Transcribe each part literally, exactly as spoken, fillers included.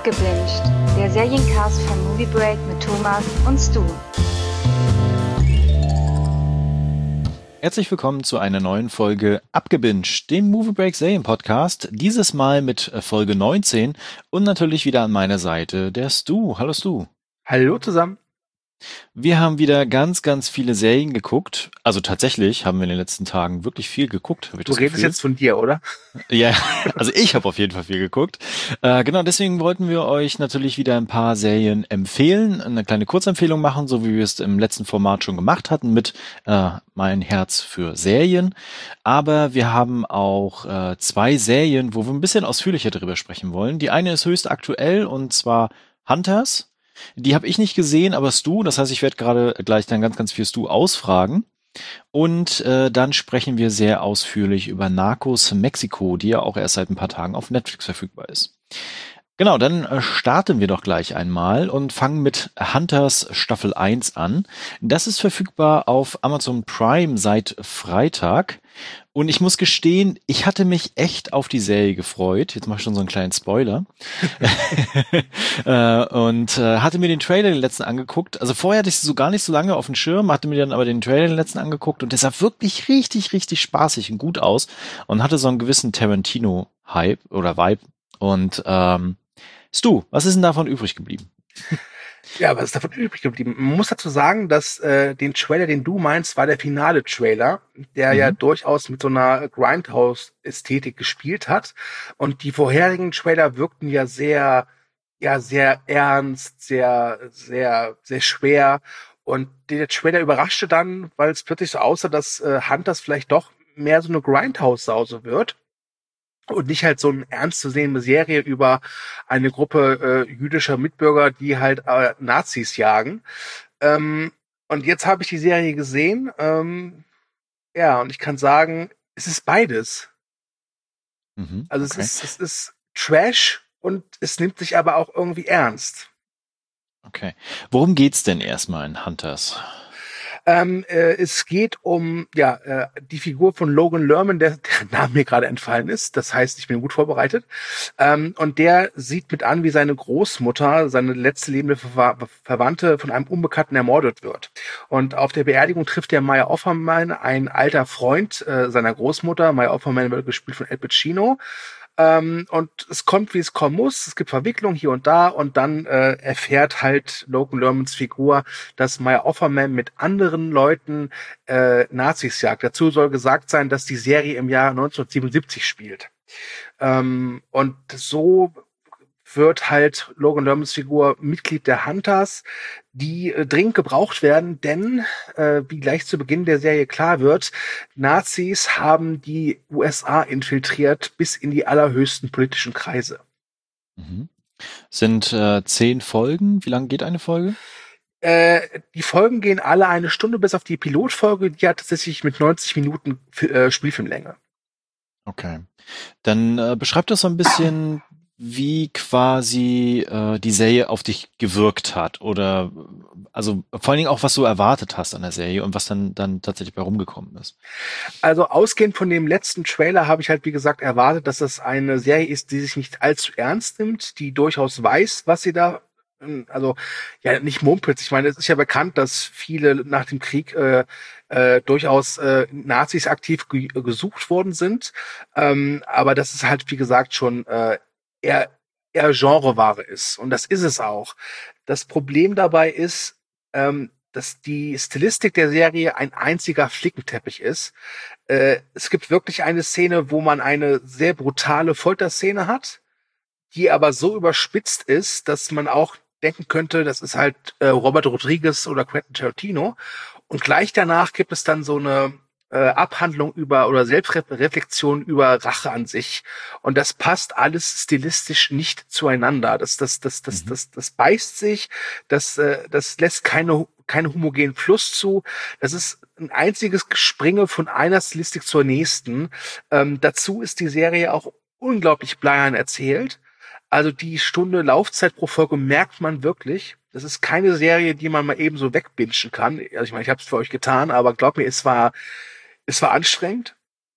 Abgebinged, der Seriencast von Movie Break mit Thomas und Stu. Herzlich willkommen zu einer neuen Folge Abgebinged, dem Movie Break Serien-Podcast. Dieses Mal mit Folge neunzehn und natürlich wieder an meiner Seite der Stu. Hallo Stu. Hallo zusammen. Wir haben wieder ganz, ganz viele Serien geguckt. Also tatsächlich haben wir in den letzten Tagen wirklich viel geguckt. Du redest Gefühl. Jetzt von dir, oder? Ja, also ich habe auf jeden Fall viel geguckt. Äh, genau, deswegen wollten wir euch natürlich wieder ein paar Serien empfehlen, eine kleine Kurzempfehlung machen, so wie wir es im letzten Format schon gemacht hatten mit äh, Mein Herz für Serien. Aber wir haben auch äh, zwei Serien, wo wir ein bisschen ausführlicher darüber sprechen wollen. Die eine ist höchst aktuell und zwar Hunters. Die habe ich nicht gesehen, aber Stu, das heißt, ich werde gerade gleich dann ganz, ganz viel Stu ausfragen. Und äh, dann sprechen wir sehr ausführlich über Narcos Mexiko, die ja auch erst seit ein paar Tagen auf Netflix verfügbar ist. Genau, dann äh, starten wir doch gleich einmal und fangen mit Hunters Staffel eins an. Das ist verfügbar auf Amazon Prime seit Freitag. Und ich muss gestehen, ich hatte mich echt auf die Serie gefreut. Jetzt mache ich schon so einen kleinen Spoiler. äh, und äh, hatte mir den Trailer den letzten angeguckt. Also vorher hatte ich sie so gar nicht so lange auf dem Schirm, hatte mir dann aber den Trailer den letzten angeguckt und der sah wirklich richtig, richtig spaßig und gut aus und hatte so einen gewissen Tarantino-Hype oder Vibe. Und ähm, Stu, was ist denn davon übrig geblieben? Ja, was ist davon übrig geblieben? Man muss dazu sagen, dass äh, den Trailer, den du meinst, war der finale Trailer, der mhm. ja durchaus mit so einer Grindhouse-Ästhetik gespielt hat. Und die vorherigen Trailer wirkten ja sehr, ja, sehr ernst, sehr, sehr, sehr schwer. Und der Trailer überraschte dann, weil es plötzlich so aussah, dass äh, Hunters vielleicht doch mehr so eine Grindhouse-Sause wird. Und nicht halt so eine ernst zu sehende Serie über eine Gruppe äh, jüdischer Mitbürger, die halt äh, Nazis jagen. Ähm, und jetzt habe ich die Serie gesehen. Ähm, ja, und ich kann sagen, es ist beides. Mhm, also okay. es ist, es ist Trash und es nimmt sich aber auch irgendwie ernst. Okay. Worum geht's denn erstmal in Hunters? Ähm, äh, es geht um ja äh, die Figur von Logan Lerman, der, der Name mir gerade entfallen ist. Das heißt, ich bin gut vorbereitet. Ähm, und der sieht mit an, wie seine Großmutter, seine letzte lebende Ver Verwandte von einem Unbekannten ermordet wird. Und auf der Beerdigung trifft er Maya Offerman, ein alter Freund äh, seiner Großmutter. Maya Offerman wird gespielt von Al Pacino. Ähm, und es kommt, wie es kommen muss. Es gibt Verwicklungen hier und da und dann äh, erfährt halt Logan Lermans Figur, dass Maya Offerman mit anderen Leuten äh, Nazis jagt. Dazu soll gesagt sein, dass die Serie im Jahr neunzehnhundertsiebenundsiebzig spielt. Ähm, und so wird halt Logan Lermans Figur Mitglied der Hunters, die äh, dringend gebraucht werden, denn, äh, wie gleich zu Beginn der Serie klar wird, Nazis haben die U S A infiltriert bis in die allerhöchsten politischen Kreise. Mhm. Sind äh, zehn Folgen? Wie lange geht eine Folge? Äh, die Folgen gehen alle eine Stunde, bis auf die Pilotfolge, die hat tatsächlich mit neunzig Minuten äh, Spielfilmlänge. Okay. Dann äh, beschreib das so ein bisschen, wie quasi äh, die Serie auf dich gewirkt hat oder also vor allen Dingen auch, was du erwartet hast an der Serie und was dann dann tatsächlich bei rumgekommen ist. Also ausgehend von dem letzten Trailer habe ich halt, wie gesagt, erwartet, dass das eine Serie ist, die sich nicht allzu ernst nimmt, die durchaus weiß, was sie da, also ja nicht mumpelt. Ich meine, es ist ja bekannt, dass viele nach dem Krieg äh, äh, durchaus äh, Nazis aktiv ge gesucht worden sind, ähm, aber das ist halt, wie gesagt, schon äh, eher, eher Genreware ist. Und das ist es auch. Das Problem dabei ist, ähm, dass die Stilistik der Serie ein einziger Flickenteppich ist. Äh, es gibt wirklich eine Szene, wo man eine sehr brutale Folterszene hat, die aber so überspitzt ist, dass man auch denken könnte, das ist halt äh, Robert Rodriguez oder Quentin Tarantino. Und gleich danach gibt es dann so eine äh, Abhandlung über oder Selbstreflexion über Rache an sich. Und das passt alles stilistisch nicht zueinander. Das, das, das, das, mhm. das, das beißt sich. Das, äh, das lässt keine, keine homogenen Fluss zu. Das ist ein einziges Gespringe von einer Stilistik zur nächsten. Ähm, dazu ist die Serie auch unglaublich bleiern erzählt. Also die Stunde Laufzeit pro Folge merkt man wirklich. Das ist keine Serie, die man mal eben so wegbingen kann. Also ich meine, ich habe es für euch getan, aber glaubt mir, es war, es war anstrengend.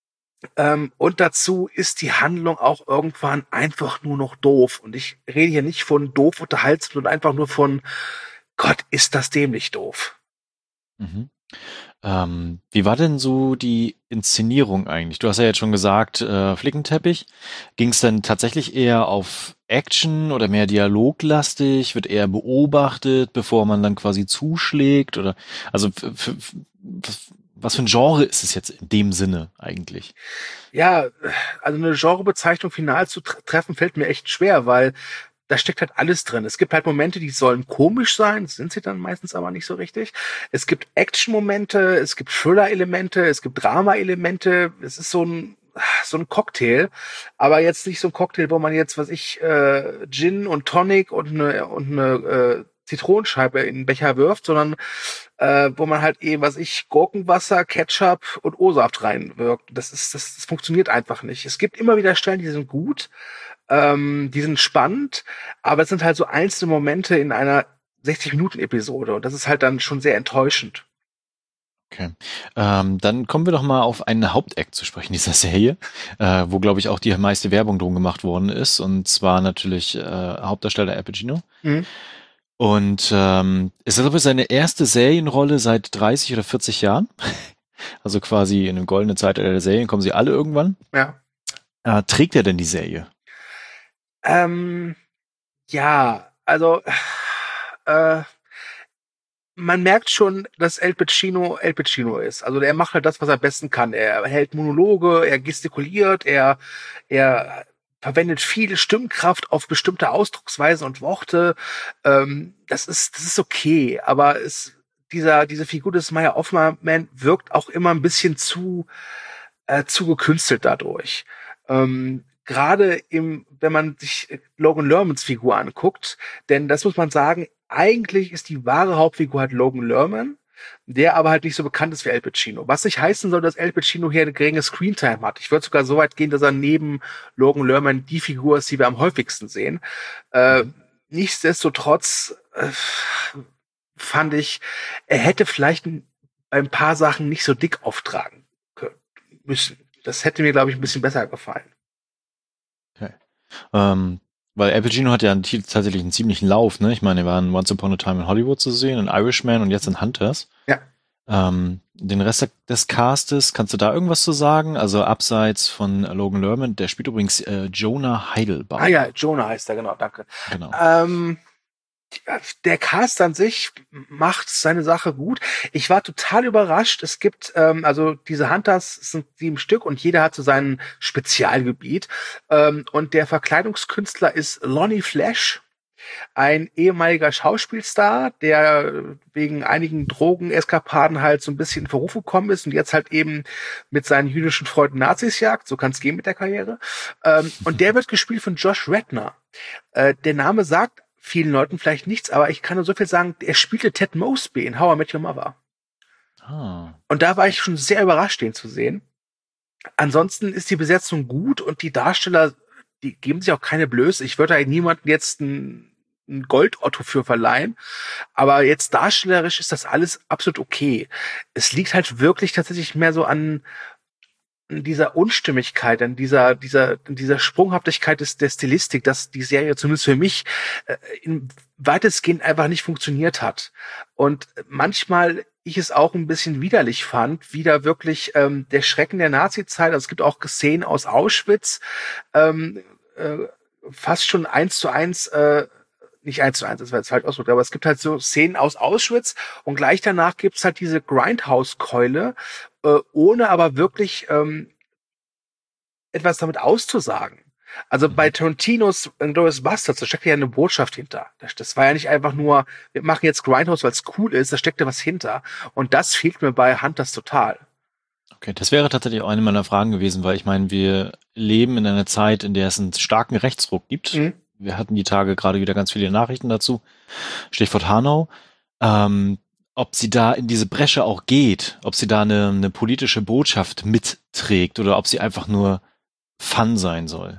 Ähm, und dazu ist die Handlung auch irgendwann einfach nur noch doof. Und ich rede hier nicht von doof unterhaltsam, sondern einfach nur von Gott, ist das dämlich doof. Mhm. Ähm, wie war denn so die Inszenierung eigentlich? Du hast ja jetzt schon gesagt, äh, Flickenteppich. Ging es denn tatsächlich eher auf Action oder mehr dialoglastig? Wird eher beobachtet, bevor man dann quasi zuschlägt? Oder also f- f- f- was, was für ein Genre ist es jetzt in dem Sinne eigentlich? Ja, also eine Genrebezeichnung final zu tre- treffen, fällt mir echt schwer, weil da steckt halt alles drin. Es gibt halt Momente, die sollen komisch sein, das sind sie dann meistens aber nicht so richtig. Es gibt Action-Momente, es gibt Thriller-Elemente, es gibt Drama-Elemente. Es ist so ein so ein Cocktail, aber jetzt nicht so ein Cocktail, wo man jetzt, was ich, äh, Gin und Tonic und eine und eine äh, Zitronenscheibe in den Becher wirft, sondern äh, wo man halt eben, was ich, Gurkenwasser, Ketchup und O-Saft reinwirkt. Das ist, das, das funktioniert einfach nicht. Es gibt immer wieder Stellen, die sind gut, ähm, die sind spannend, aber es sind halt so einzelne Momente in einer sechzig-Minuten-Episode und das ist halt dann schon sehr enttäuschend. Okay. Ähm, dann kommen wir doch mal auf einen Hauptakt zu sprechen dieser Serie, äh, wo, glaube ich, auch die meiste Werbung drum gemacht worden ist. Und zwar natürlich äh, Hauptdarsteller Al Pacino. Mhm. Und ähm, ist das aber seine erste Serienrolle seit dreißig oder vierzig Jahren. Also quasi in dem goldenen Zeitalter der Serien kommen sie alle irgendwann. Ja. Äh, trägt er denn die Serie? Ähm, ja, also äh, man merkt schon, dass El Pacino El Pacino ist. Also er macht halt das, was er am besten kann. Er hält Monologe, er gestikuliert, er, er verwendet viel Stimmkraft auf bestimmte Ausdrucksweisen und Worte. Ähm, das ist, das ist okay, aber es, dieser, diese Figur des Meier Hoffmann wirkt auch immer ein bisschen zu, äh, zu gekünstelt dadurch. Ähm, Gerade im, wenn man sich Logan Lermans Figur anguckt, denn das muss man sagen, eigentlich ist die wahre Hauptfigur halt Logan Lerman, der aber halt nicht so bekannt ist wie Al Pacino. Was nicht heißen soll, dass Al Pacino hier eine geringe Screentime hat. Ich würde sogar so weit gehen, dass er neben Logan Lerman die Figur ist, die wir am häufigsten sehen. Äh, Mhm. nichtsdestotrotz äh, fand ich, er hätte vielleicht ein, ein paar Sachen nicht so dick auftragen können, müssen. Das hätte mir, glaube ich, ein bisschen besser gefallen. Okay. Ähm, weil Al Pacino hat ja einen, tatsächlich einen ziemlichen Lauf, ne? Ich meine, er war in Once Upon a Time in Hollywood zu sehen, in Irishman und jetzt in Hunters. Ja. Ähm, den Rest des Castes, kannst du da irgendwas zu sagen? Also abseits von Logan Lerman, der spielt übrigens äh, Jonah Heidelbaum. Ah ja, Jonah heißt er, genau, danke. Genau. Ähm, der Cast an sich macht seine Sache gut. Ich war total überrascht. Es gibt, ähm, also diese Hunters sind sieben Stück und jeder hat so sein Spezialgebiet. Ähm, und der Verkleidungskünstler ist Lonnie Flash, ein ehemaliger Schauspielstar, der wegen einigen Drogeneskapaden halt so ein bisschen in Verruf gekommen ist und jetzt halt eben mit seinen jüdischen Freunden Nazis jagt. So kann es gehen mit der Karriere. Ähm, und der wird gespielt von Josh Radnor. Äh, der Name sagt vielen Leuten vielleicht nichts, aber ich kann nur so viel sagen, er spielte Ted Mosby in How I Met Your Mother. Ah. Und da war ich schon sehr überrascht, den zu sehen. Ansonsten ist die Besetzung gut und die Darsteller, die geben sich auch keine Blöße. Ich würde da niemanden jetzt ein, ein Gold-Otto für verleihen. Aber jetzt darstellerisch ist das alles absolut okay. Es liegt halt wirklich tatsächlich mehr so an dieser Unstimmigkeit, an dieser, dieser, dieser Sprunghaftigkeit des, der Stilistik, dass die Serie zumindest für mich äh, in weitestgehend einfach nicht funktioniert hat. Und manchmal ich es auch ein bisschen widerlich fand, wie da wirklich ähm, der Schrecken der Nazi-Zeit, also es gibt auch Szenen aus Auschwitz, ähm, äh, fast schon eins zu eins, äh, nicht eins zu eins, das war jetzt falsch ausgedrückt, aber es gibt halt so Szenen aus Auschwitz und gleich danach gibt's halt diese Grindhouse-Keule, äh, ohne aber wirklich ähm, etwas damit auszusagen. Also bei Tarantinos Inglourious Basterds, da steckt ja eine Botschaft hinter. Das, das war ja nicht einfach nur, wir machen jetzt Grindhouse, weil es cool ist, da steckte was hinter. Und das fehlt mir bei Hunters total. Okay, das wäre tatsächlich auch eine meiner Fragen gewesen, weil ich meine, wir leben in einer Zeit, in der es einen starken Rechtsruck gibt. Mhm. Wir hatten die Tage gerade wieder ganz viele Nachrichten dazu. Stichwort Hanau. Ähm, ob sie da in diese Bresche auch geht, ob sie da eine, eine politische Botschaft mitträgt oder ob sie einfach nur Fun sein soll.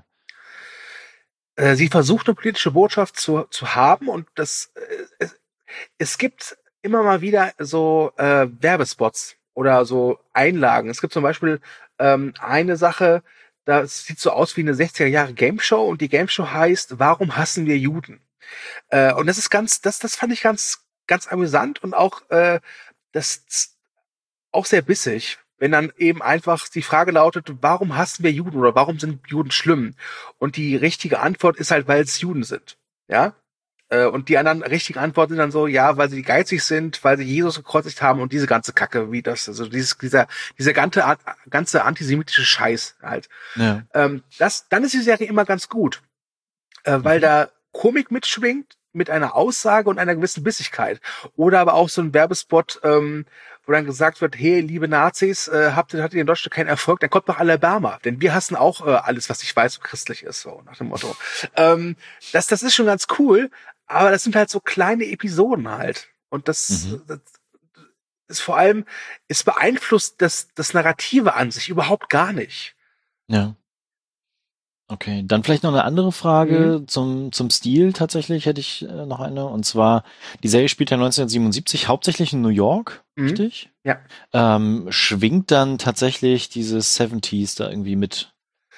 Äh, sie versucht eine politische Botschaft zu, zu haben und das äh, es, es gibt immer mal wieder so äh, Werbespots oder so Einlagen. Es gibt zum Beispiel ähm, eine Sache, das sieht so aus wie eine sechziger Jahre Gameshow und die Gameshow heißt Warum hassen wir Juden? Äh, und das ist ganz, das, das fand ich ganz, ganz amüsant und auch äh, das auch sehr bissig, wenn dann eben einfach die Frage lautet, warum hassen wir Juden oder warum sind Juden schlimm? Und die richtige Antwort ist halt, weil es Juden sind. Ja? Äh, und die anderen richtigen Antworten sind dann so, ja, weil sie geizig sind, weil sie Jesus gekreuzigt haben und diese ganze Kacke, wie das, also dieses, dieser, dieser ganze, ganze antisemitische Scheiß halt. Ja. Ähm, das, dann ist die Serie immer ganz gut, äh, weil mhm. da Komik mitschwingt, mit einer Aussage und einer gewissen Bissigkeit. Oder aber auch so ein Werbespot, ähm, wo dann gesagt wird, hey, liebe Nazis, äh, habt ihr, hattet ihr in Deutschland keinen Erfolg, dann kommt nach Alabama. Denn wir hassen auch äh, alles, was ich weiß und christlich ist, so nach dem Motto. ähm, das, das ist schon ganz cool, aber das sind halt so kleine Episoden halt. Und das, mhm. das ist vor allem, es beeinflusst das, das Narrative an sich überhaupt gar nicht. Ja. Okay, dann vielleicht noch eine andere Frage Mhm. zum zum Stil tatsächlich hätte ich äh, noch eine. Und zwar, die Serie spielt ja neunzehnhundertsiebenundsiebzig, hauptsächlich in New York, Mhm. richtig? Ja. Ähm, schwingt dann tatsächlich dieses siebziger da irgendwie mit?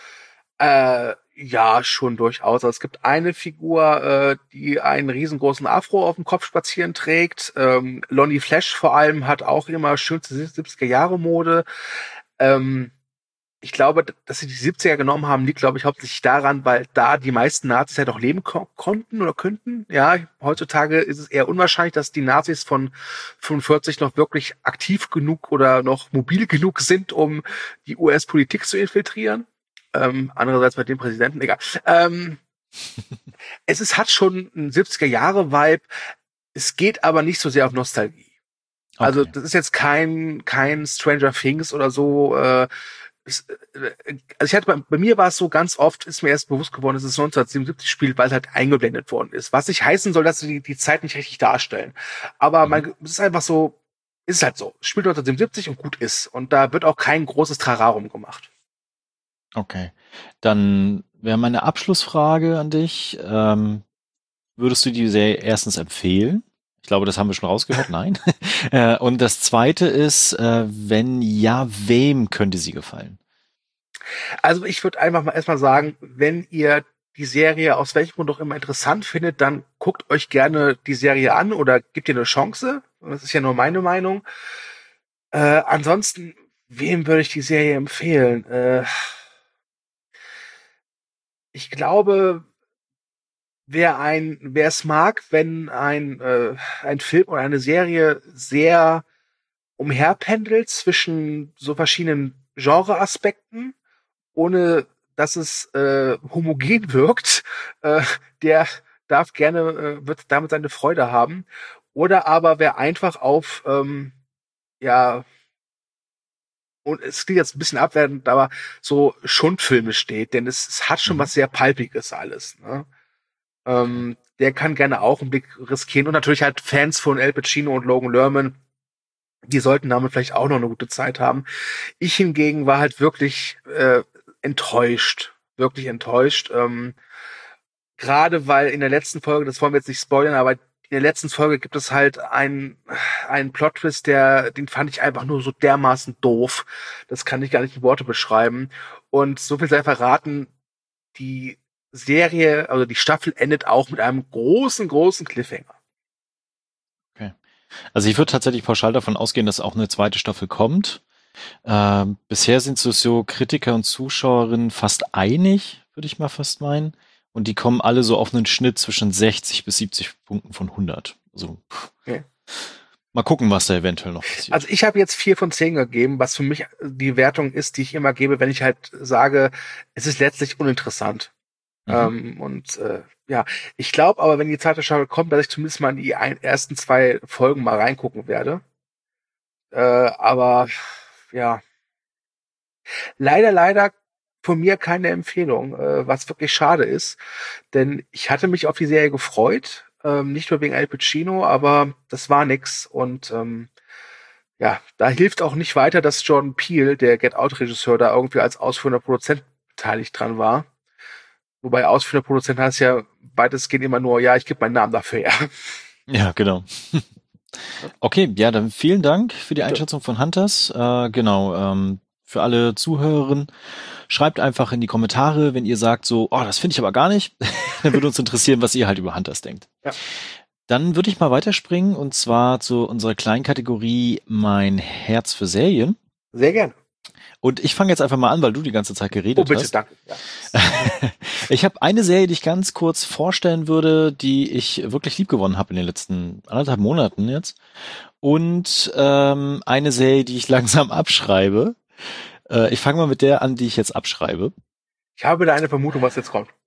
Äh, ja, schon durchaus. Also es gibt eine Figur, äh, die einen riesengroßen Afro auf dem Kopf spazieren trägt. Ähm, Lonnie Flash vor allem hat auch immer schönste siebziger-Jahre-Mode. Ähm, ich glaube, dass sie die siebziger genommen haben, liegt, glaube ich, hauptsächlich daran, weil da die meisten Nazis ja doch leben ko- konnten oder könnten. Ja, heutzutage ist es eher unwahrscheinlich, dass die Nazis von fünfundvierzig noch wirklich aktiv genug oder noch mobil genug sind, um die U S-Politik zu infiltrieren. Ähm, andererseits bei dem Präsidenten, egal. Ähm, es ist, hat schon einen siebziger-Jahre-Vibe. Es geht aber nicht so sehr auf Nostalgie. Okay. Also das ist jetzt kein kein Stranger Things oder so. Äh, es, äh, also ich hatte bei, bei mir war es so, ganz oft ist mir erst bewusst geworden, dass es neunzehnhundertsiebenundsiebzig spielt, weil es halt eingeblendet worden ist. Was nicht heißen soll, dass sie die, die Zeit nicht richtig darstellen. Aber mhm. man, es ist einfach so, ist halt so. Es spielt neunzehnhundertsiebenundsiebzig und gut ist. Und da wird auch kein großes Trararum gemacht. Okay, dann wäre meine Abschlussfrage an dich. Ähm, würdest du die Serie erstens empfehlen? Ich glaube, das haben wir schon rausgehört. Nein. äh, und das Zweite ist, äh, wenn ja, wem könnte sie gefallen? Also ich würde einfach mal erstmal sagen, wenn ihr die Serie aus welchem Grund auch immer interessant findet, dann guckt euch gerne die Serie an oder gebt ihr eine Chance. Das ist ja nur meine Meinung. Äh, ansonsten, wem würde ich die Serie empfehlen? Äh, ich glaube, wer ein, wer es mag, wenn ein, äh, ein Film oder eine Serie sehr umherpendelt zwischen so verschiedenen Genreaspekten, ohne dass es äh, homogen wirkt, äh, der darf gerne, äh, wird damit seine Freude haben. Oder aber wer einfach auf, ähm, ja, und es klingt jetzt ein bisschen abwertend, aber so Schundfilme steht, denn es, es hat schon mhm. was sehr Palpiges alles. Ne? Ähm, der kann gerne auch einen Blick riskieren. Und natürlich halt Fans von Al Pacino und Logan Lerman, die sollten damit vielleicht auch noch eine gute Zeit haben. Ich hingegen war halt wirklich äh, enttäuscht. Wirklich enttäuscht. Ähm, Gerade weil in der letzten Folge, das wollen wir jetzt nicht spoilern, aber in der letzten Folge gibt es halt einen, einen Plot-Twist, der, den fand ich einfach nur so dermaßen doof. Das kann ich gar nicht in Worte beschreiben. Und so viel sei verraten, die Serie, also die Staffel endet auch mit einem großen, großen Cliffhanger. Okay. Also ich würde tatsächlich pauschal davon ausgehen, dass auch eine zweite Staffel kommt. Ähm, bisher sind so, so Kritiker und Zuschauerinnen fast einig, würde ich mal fast meinen. Und die kommen alle so auf einen Schnitt zwischen sechzig bis siebzig Punkten von hundert. Also okay. Mal gucken, was da eventuell noch passiert. Also ich habe jetzt vier von zehn gegeben, was für mich die Wertung ist, die ich immer gebe, wenn ich halt sage, es ist letztlich uninteressant. Mhm. Ähm, und äh, ja, ich glaube aber, wenn die zweite Staffel kommt, dass ich zumindest mal in die ein, ersten zwei Folgen mal reingucken werde. Äh, aber ja, leider, leider von mir keine Empfehlung, äh, was wirklich schade ist, denn ich hatte mich auf die Serie gefreut, ähm, nicht nur wegen Al Pacino, aber das war nix und ähm, ja, da hilft auch nicht weiter, dass Jordan Peele, der Get Out-Regisseur, da irgendwie als ausführender Produzent beteiligt dran war. Wobei ausführender Produzent heißt ja weitestgehend immer nur, ja, ich gebe meinen Namen dafür, ja. Ja, genau. Okay, ja, dann vielen Dank für die Bitte. Einschätzung von Hunters. Äh, genau, ähm, für alle Zuhörerinnen, schreibt einfach in die Kommentare, wenn ihr sagt so, oh, das finde ich aber gar nicht. Dann würde uns interessieren, was ihr halt über Hunters denkt. Ja. Dann würde ich mal weiterspringen und zwar zu unserer kleinen Kategorie Mein Herz für Serien. Sehr gerne. Und ich fange jetzt einfach mal an, weil du die ganze Zeit geredet Oh, bitte, hast. danke. Ja. Ich habe eine Serie, die ich ganz kurz vorstellen würde, die ich wirklich liebgewonnen habe in den letzten anderthalb Monaten jetzt. Und ähm, eine Serie, die ich langsam abschreibe. Äh, ich fange mal mit der an, die ich jetzt abschreibe. Ich habe da eine Vermutung, was jetzt kommt.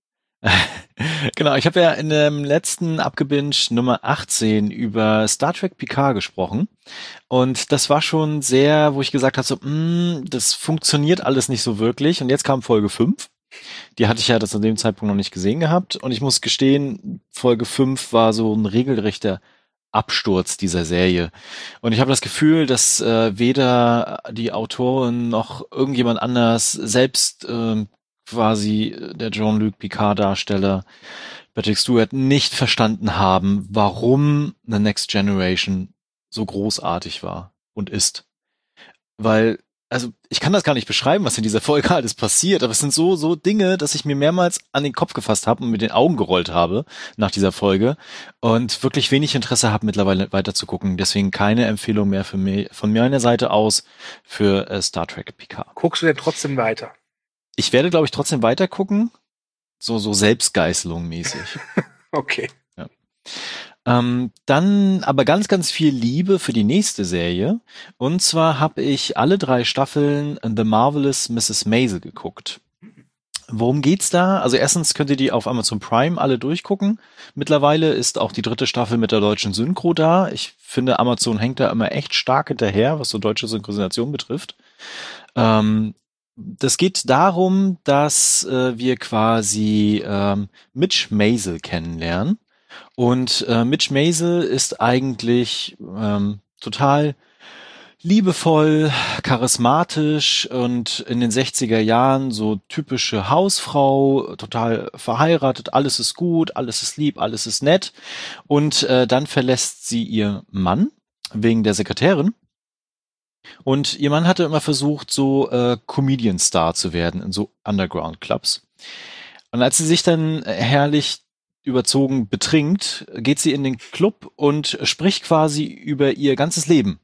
Genau, ich habe ja in dem letzten Abgebinge Nummer achtzehn über Star Trek Picard gesprochen. Und das war schon sehr, wo ich gesagt habe, so, mh, das funktioniert alles nicht so wirklich. Und jetzt kam Folge fünf. Die hatte ich ja das zu dem Zeitpunkt noch nicht gesehen gehabt. Und ich muss gestehen, Folge fünf war so ein regelrechter Absturz dieser Serie. Und ich habe das Gefühl, dass äh, weder die Autorin noch irgendjemand anders, selbst äh, quasi der Jean-Luc Picard-Darsteller Patrick Stewart, nicht verstanden haben, warum The Next Generation so großartig war und ist. Weil, also ich kann das gar nicht beschreiben, was in dieser Folge alles passiert, aber es sind so so Dinge, dass ich mir mehrmals an den Kopf gefasst habe und mit den Augen gerollt habe nach dieser Folge und wirklich wenig Interesse habe, mittlerweile weiter zu gucken. Deswegen keine Empfehlung mehr für mich, von meiner Seite aus für äh, Star Trek Picard. Guckst du denn trotzdem weiter? Ich werde, glaube ich, trotzdem weiter gucken, so so Selbstgeißelung mäßig. Okay. Ja. Ähm, dann aber ganz, ganz viel Liebe für die nächste Serie. Und zwar habe ich alle drei Staffeln The Marvelous Misses Maisel geguckt. Worum geht's da? Also erstens könnt ihr die auf Amazon Prime alle durchgucken. Mittlerweile ist auch die dritte Staffel mit der deutschen Synchro da. Ich finde, Amazon hängt da immer echt stark hinterher, was so deutsche Synchronisation betrifft. Ähm, das geht darum, dass äh, wir quasi ähm, Mitch Maisel kennenlernen. Und äh, Mitch Maisel ist eigentlich ähm, total liebevoll, charismatisch und in den sechziger Jahren so typische Hausfrau, total verheiratet, alles ist gut, alles ist lieb, alles ist nett. Und äh, dann verlässt sie ihr Mann wegen der Sekretärin. Und ihr Mann hatte immer versucht, so äh, Comedian-Star zu werden in so Underground-Clubs. Und als sie sich dann herrlich überzogen betrinkt, geht sie in den Club und spricht quasi über ihr ganzes Leben.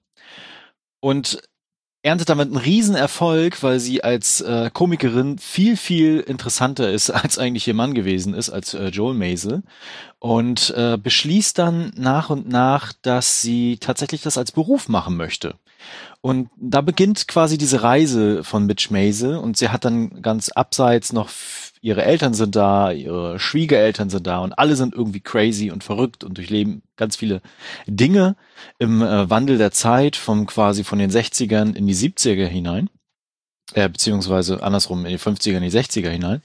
Und erntet damit einen Riesenerfolg, weil sie als äh, Komikerin viel, viel interessanter ist, als eigentlich ihr Mann gewesen ist, als äh, Joel Maisel. Und äh, beschließt dann nach und nach, dass sie tatsächlich das als Beruf machen möchte. Und da beginnt quasi diese Reise von Mitch Maisel und sie hat dann ganz abseits noch, ihre Eltern sind da, ihre Schwiegereltern sind da und alle sind irgendwie crazy und verrückt und durchleben ganz viele Dinge im äh, Wandel der Zeit, vom quasi von den sechzigern in die siebziger hinein, äh, beziehungsweise andersrum in die fünfziger in die sechziger hinein.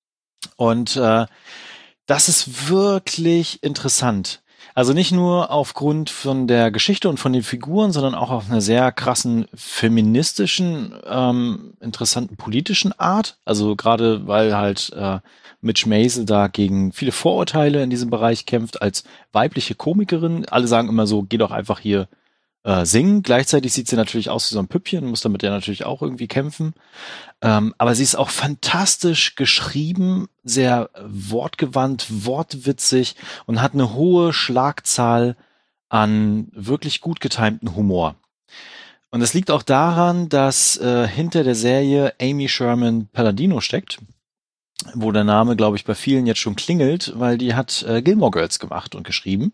Und äh, das ist wirklich interessant. Also nicht nur aufgrund von der Geschichte und von den Figuren, sondern auch auf einer sehr krassen feministischen, ähm, interessanten politischen Art. Also gerade weil halt äh, Mitch Maisel da gegen viele Vorurteile in diesem Bereich kämpft als weibliche Komikerin. Alle sagen immer so, geh doch einfach hier äh, singen. Gleichzeitig sieht sie natürlich aus wie so ein Püppchen, muss damit ja natürlich auch irgendwie kämpfen. Ähm, aber sie ist auch fantastisch geschrieben, sehr wortgewandt, wortwitzig und hat eine hohe Schlagzahl an wirklich gut getimten Humor. Und es liegt auch daran, dass äh, hinter der Serie Amy Sherman Palladino steckt, wo der Name, glaube ich, bei vielen jetzt schon klingelt, weil die hat äh, Gilmore Girls gemacht und geschrieben.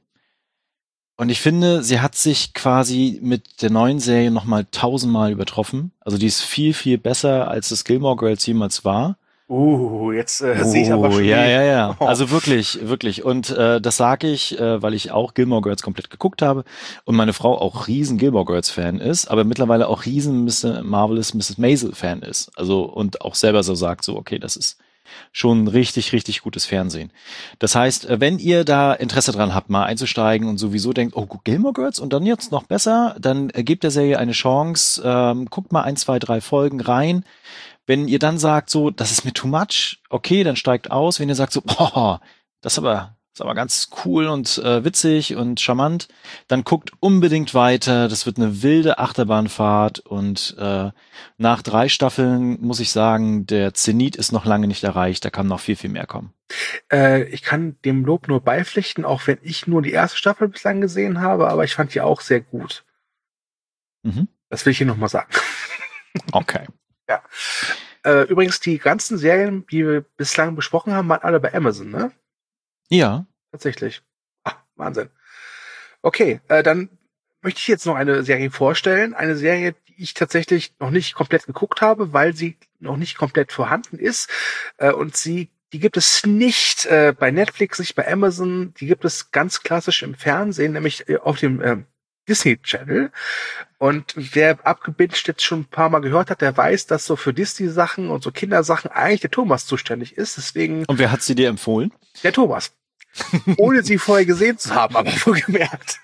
Und ich finde, sie hat sich quasi mit der neuen Serie nochmal tausendmal übertroffen. Also die ist viel, viel besser, als das Gilmore Girls jemals war. Uh, jetzt äh, sehe ich aber schon. Ja, die- ja, ja. Oh. Also wirklich, wirklich. Und äh, das sage ich, äh, weil ich auch Gilmore Girls komplett geguckt habe und meine Frau auch riesen Gilmore Girls Fan ist, aber mittlerweile auch riesen Mister Marvelous Misses Maisel Fan ist. Also und auch selber so sagt, so okay, das ist schon richtig, richtig gutes Fernsehen. Das heißt, wenn ihr da Interesse dran habt, mal einzusteigen und sowieso denkt, oh, Gilmore Girls und dann jetzt noch besser, dann gebt der Serie eine Chance, ähm, guckt mal ein, zwei, drei Folgen rein. Wenn ihr dann sagt, so, das ist mir too much, okay, dann steigt aus. Wenn ihr sagt so, boah, das ist aber, ist aber ganz cool und äh, witzig und charmant, dann guckt unbedingt weiter. Das wird eine wilde Achterbahnfahrt und äh, nach drei Staffeln muss ich sagen, der Zenit ist noch lange nicht erreicht. Da kann noch viel, viel mehr kommen. Äh, ich kann dem Lob nur beipflichten, auch wenn ich nur die erste Staffel bislang gesehen habe, aber ich fand die auch sehr gut. Mhm. Das will ich hier nochmal sagen. Okay. Ja. Äh, übrigens, die ganzen Serien, die wir bislang besprochen haben, waren alle bei Amazon, ne? Ja. Tatsächlich. Ah, Wahnsinn. Okay, äh, dann möchte ich jetzt noch eine Serie vorstellen. Eine Serie, die ich tatsächlich noch nicht komplett geguckt habe, weil sie noch nicht komplett vorhanden ist. Äh, und sie, die gibt es nicht äh, bei Netflix, nicht bei Amazon. Die gibt es ganz klassisch im Fernsehen, nämlich äh, auf dem äh, Disney Channel. Und wer abgebinged jetzt schon ein paar Mal gehört hat, der weiß, dass so für Disney-Sachen und so Kindersachen eigentlich der Thomas zuständig ist. Deswegen. Und wer hat sie dir empfohlen? Der Thomas. Ohne sie vorher gesehen zu haben, aber vorgemerkt.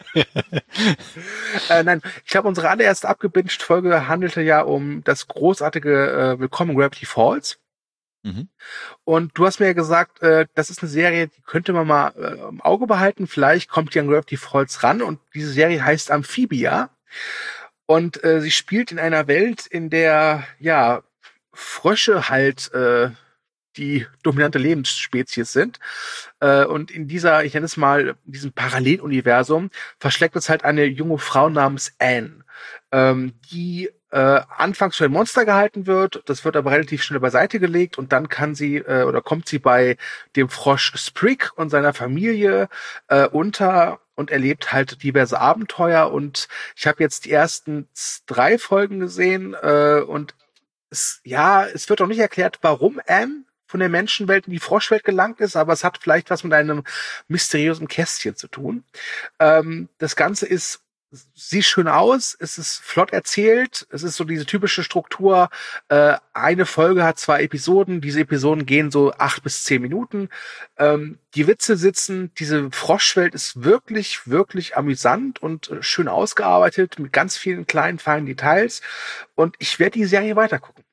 äh, nein, ich glaube, unsere allererste abgebinged Folge handelte ja um das großartige äh, Willkommen in Gravity Falls. Mhm. Und du hast mir ja gesagt, äh, das ist eine Serie, die könnte man mal äh, im Auge behalten. Vielleicht kommt die an Gravity Falls ran. Und diese Serie heißt Amphibia. Und äh, sie spielt in einer Welt, in der ja Frösche halt äh, die dominante Lebensspezies sind. Äh, und in dieser, ich nenne es mal, in diesem Paralleluniversum verschlägt es halt eine junge Frau namens Anne, ähm, die äh, anfangs für ein Monster gehalten wird. Das wird aber relativ schnell beiseite gelegt und dann kann sie äh, oder kommt sie bei dem Frosch Sprig und seiner Familie äh, unter und erlebt halt diverse Abenteuer. Und ich habe jetzt die ersten drei Folgen gesehen äh, und es, ja, es wird auch nicht erklärt, warum Anne von der Menschenwelt in die Froschwelt gelangt ist, aber es hat vielleicht was mit einem mysteriösen Kästchen zu tun. Ähm, das Ganze ist, sieht schön aus, es ist flott erzählt, es ist so diese typische Struktur, äh, eine Folge hat zwei Episoden, diese Episoden gehen so acht bis zehn Minuten. Ähm, die Witze sitzen, diese Froschwelt ist wirklich, wirklich amüsant und äh, schön ausgearbeitet, mit ganz vielen kleinen, feinen Details und ich werde die Serie weitergucken.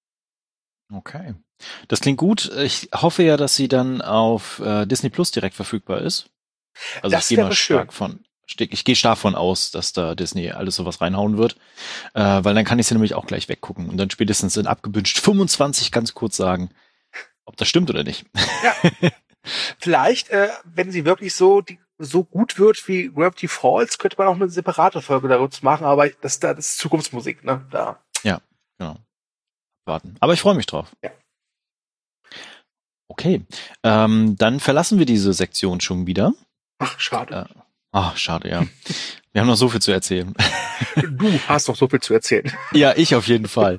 Okay. Das klingt gut. Ich hoffe ja, dass sie dann auf äh, Disney Plus direkt verfügbar ist. Also Das ich gehe wäre mal stark schön. von, ich gehe stark von aus, dass da Disney alles sowas reinhauen wird, äh, weil dann kann ich sie nämlich auch gleich weggucken und dann spätestens in abgebünscht fünfundzwanzig ganz kurz sagen, ob das stimmt oder nicht. Ja. Vielleicht, äh, wenn sie wirklich so die, so gut wird wie Gravity Falls, könnte man auch eine separate Folge darüber machen, aber das, das ist Zukunftsmusik, ne? Da. Ja, genau. Warten. Aber ich freue mich drauf. Ja. Okay, ähm, dann verlassen wir diese Sektion schon wieder. Ach, schade. Äh, ach, schade, ja. Wir haben noch so viel zu erzählen. Du hast doch so viel zu erzählen. Ja, ich auf jeden Fall.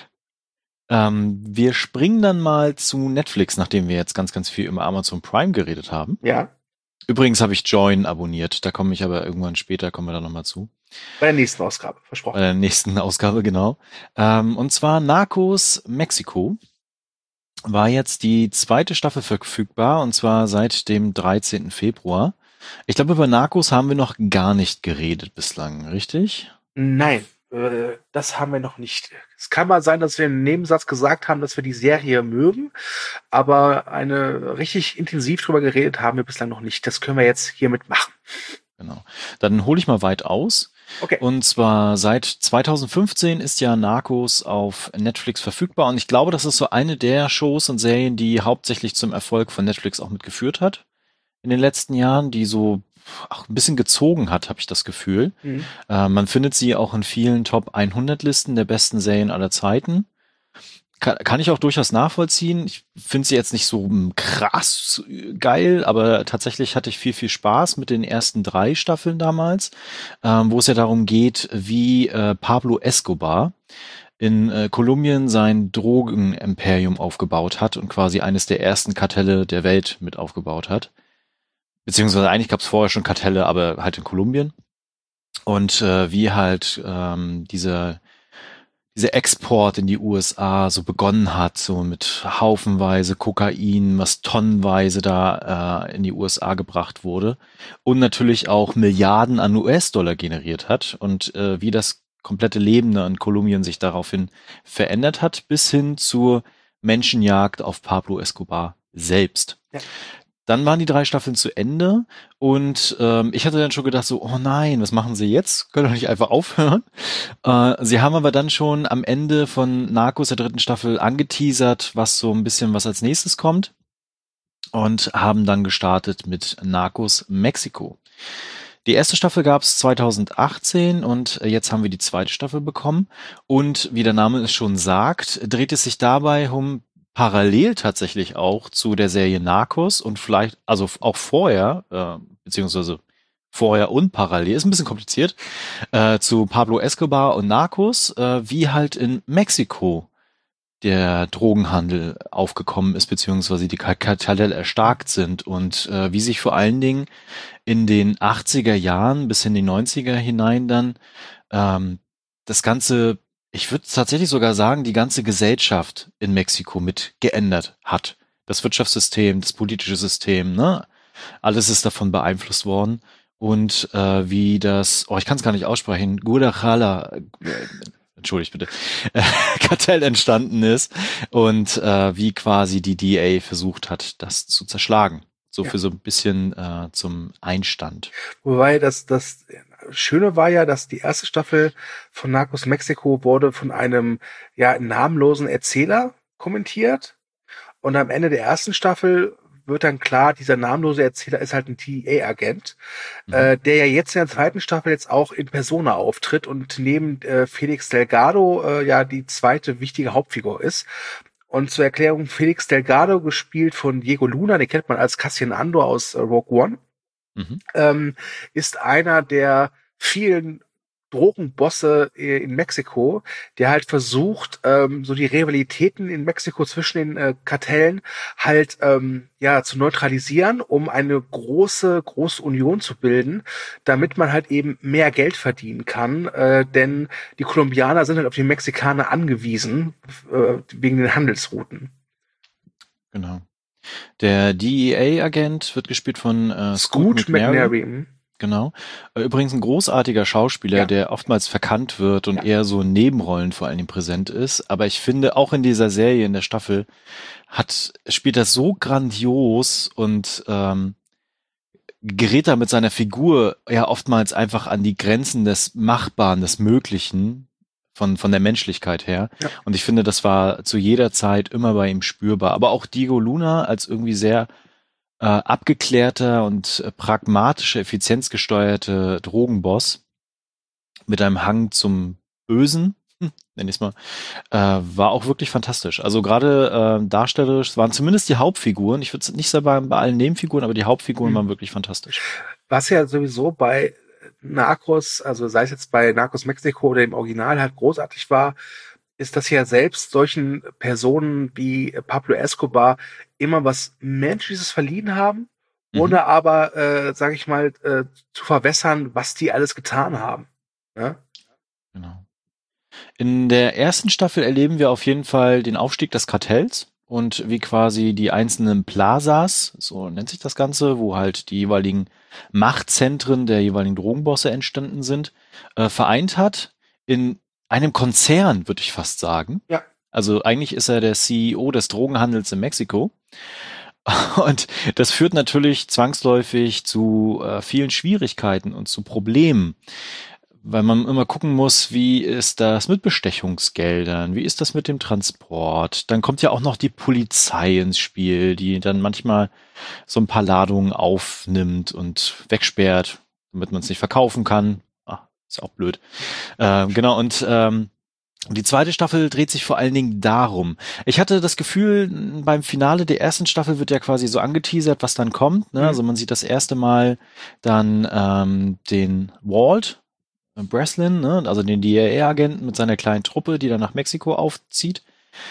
ähm, wir springen dann mal zu Netflix, nachdem wir jetzt ganz, ganz viel über Amazon Prime geredet haben. Ja. Übrigens habe ich Join abonniert, da komme ich aber irgendwann später, kommen wir da nochmal zu. Bei der nächsten Ausgabe, versprochen. Bei der nächsten Ausgabe, genau. Ähm, und zwar Narcos Mexiko. War jetzt die zweite Staffel verfügbar und zwar seit dem dreizehnten Februar. Ich glaube, über Narcos haben wir noch gar nicht geredet bislang, richtig? Nein, äh, das haben wir noch nicht. Es kann mal sein, dass wir im Nebensatz gesagt haben, dass wir die Serie mögen, aber eine richtig intensiv drüber geredet haben wir bislang noch nicht. Das können wir jetzt hiermit machen. Genau. Dann hole ich mal weit aus. Okay. Und zwar seit zweitausendfünfzehn ist ja Narcos auf Netflix verfügbar und ich glaube, das ist so eine der Shows und Serien, die hauptsächlich zum Erfolg von Netflix auch mitgeführt hat in den letzten Jahren, die so auch ein bisschen gezogen hat, habe ich das Gefühl. Mhm. Äh, man findet sie auch in vielen Top hundert Listen der besten Serien aller Zeiten. Kann, kann ich auch durchaus nachvollziehen. Ich finde sie jetzt nicht so krass geil, aber tatsächlich hatte ich viel, viel Spaß mit den ersten drei Staffeln damals, ähm, wo es ja darum geht, wie äh, Pablo Escobar in äh, Kolumbien sein Drogenimperium aufgebaut hat und quasi eines der ersten Kartelle der Welt mit aufgebaut hat. Beziehungsweise eigentlich gab es vorher schon Kartelle, aber halt in Kolumbien. Und äh, wie halt ähm, diese dieser Export in die U S A so begonnen hat, so mit haufenweise Kokain, was tonnenweise da äh, in die U S A gebracht wurde und natürlich auch Milliarden an U S-Dollar generiert hat und äh, wie das komplette Leben in Kolumbien sich daraufhin verändert hat, bis hin zur Menschenjagd auf Pablo Escobar selbst. Ja. dann waren die drei Staffeln zu Ende und ähm, ich hatte dann schon gedacht so, oh nein, was machen sie jetzt? Können doch nicht einfach aufhören. Äh, sie haben aber dann schon am Ende von Narcos der dritten Staffel angeteasert, was so ein bisschen was als nächstes kommt und haben dann gestartet mit Narcos Mexiko. Die erste Staffel gab es zwanzig achtzehn und jetzt haben wir die zweite Staffel bekommen. Und wie der Name es schon sagt, dreht es sich dabei um parallel tatsächlich auch zu der Serie Narcos und vielleicht, also auch vorher, äh, beziehungsweise vorher und parallel, ist ein bisschen kompliziert, äh, zu Pablo Escobar und Narcos, äh, wie halt in Mexiko der Drogenhandel aufgekommen ist, beziehungsweise die Kartelle erstarkt sind und äh, wie sich vor allen Dingen in den achtziger Jahren bis in die neunziger hinein dann ähm, das Ganze, ich würde tatsächlich sogar sagen, die ganze Gesellschaft in Mexiko mit geändert hat. Das Wirtschaftssystem, das politische System, ne? Alles ist davon beeinflusst worden. Und äh, wie das, oh, ich kann es gar nicht aussprechen, Guadalajara, äh, entschuldigt bitte, äh, Kartell entstanden ist und äh, wie quasi die D A versucht hat, das zu zerschlagen. So ja. Für so ein bisschen äh, zum Einstand. Wobei das, das Schöne war ja, dass die erste Staffel von Narcos Mexiko wurde von einem ja namenlosen Erzähler kommentiert und am Ende der ersten Staffel wird dann klar, dieser namenlose Erzähler ist halt ein T E A-Agent, mhm. äh, der ja jetzt in der zweiten Staffel jetzt auch in Persona auftritt und neben äh, Felix Delgado äh, ja die zweite wichtige Hauptfigur ist. Und zur Erklärung, Felix Delgado, gespielt von Diego Luna, den kennt man als Cassian Andor aus äh, Rogue One, mhm. ähm, ist einer der vielen Drogenbosse in Mexiko, der halt versucht, ähm, so die Rivalitäten in Mexiko zwischen den äh, Kartellen halt ähm, ja zu neutralisieren, um eine große, große Union zu bilden, damit man halt eben mehr Geld verdienen kann, äh, denn die Kolumbianer sind halt auf die Mexikaner angewiesen, äh, wegen den Handelsrouten. Genau. Der D E A-Agent wird gespielt von äh, Scoot, Scoot McNairy. McNairy. Genau. Übrigens ein großartiger Schauspieler, ja. der oftmals verkannt wird und ja. eher so in Nebenrollen vor allem präsent ist. Aber ich finde, auch in dieser Serie, in der Staffel, hat spielt er so grandios und ähm, gerät da mit seiner Figur ja oftmals einfach an die Grenzen des Machbaren, des Möglichen von von der Menschlichkeit her. Ja. Und ich finde, das war zu jeder Zeit immer bei ihm spürbar. Aber auch Diego Luna als irgendwie sehr Äh, abgeklärter und äh, pragmatische, effizienzgesteuerte Drogenboss mit einem Hang zum Bösen, hm, nenn ich es mal, äh, war auch wirklich fantastisch. Also gerade äh, darstellerisch waren zumindest die Hauptfiguren, ich würde es nicht sagen bei, bei allen Nebenfiguren, aber die Hauptfiguren mhm. waren wirklich fantastisch. Was ja sowieso bei Narcos, also sei es jetzt bei Narcos Mexiko oder im Original halt großartig war, ist, dass ja selbst solchen Personen wie Pablo Escobar immer was Menschliches verliehen haben, mhm. ohne aber, äh, sage ich mal, äh, zu verwässern, was die alles getan haben. Ja? Genau. In der ersten Staffel erleben wir auf jeden Fall den Aufstieg des Kartells und wie quasi die einzelnen Plazas, so nennt sich das Ganze, wo halt die jeweiligen Machtzentren der jeweiligen Drogenbosse entstanden sind, äh, vereint hat in einem Konzern, würde ich fast sagen. Ja. Also eigentlich ist er der C E O des Drogenhandels in Mexiko. Und das führt natürlich zwangsläufig zu äh, vielen Schwierigkeiten und zu Problemen, weil man immer gucken muss, wie ist das mit Bestechungsgeldern, wie ist das mit dem Transport. Dann kommt ja auch noch die Polizei ins Spiel, die dann manchmal so ein paar Ladungen aufnimmt und wegsperrt, damit man es nicht verkaufen kann. Ist auch blöd. Ähm, genau, und ähm, die zweite Staffel dreht sich vor allen Dingen darum. Ich hatte das Gefühl, beim Finale der ersten Staffel wird ja quasi so angeteasert, was dann kommt. Ne? Mhm. Also man sieht das erste Mal dann ähm, den Walt äh, Breslin, ne? Also den D E A-Agenten mit seiner kleinen Truppe, die dann nach Mexiko aufzieht.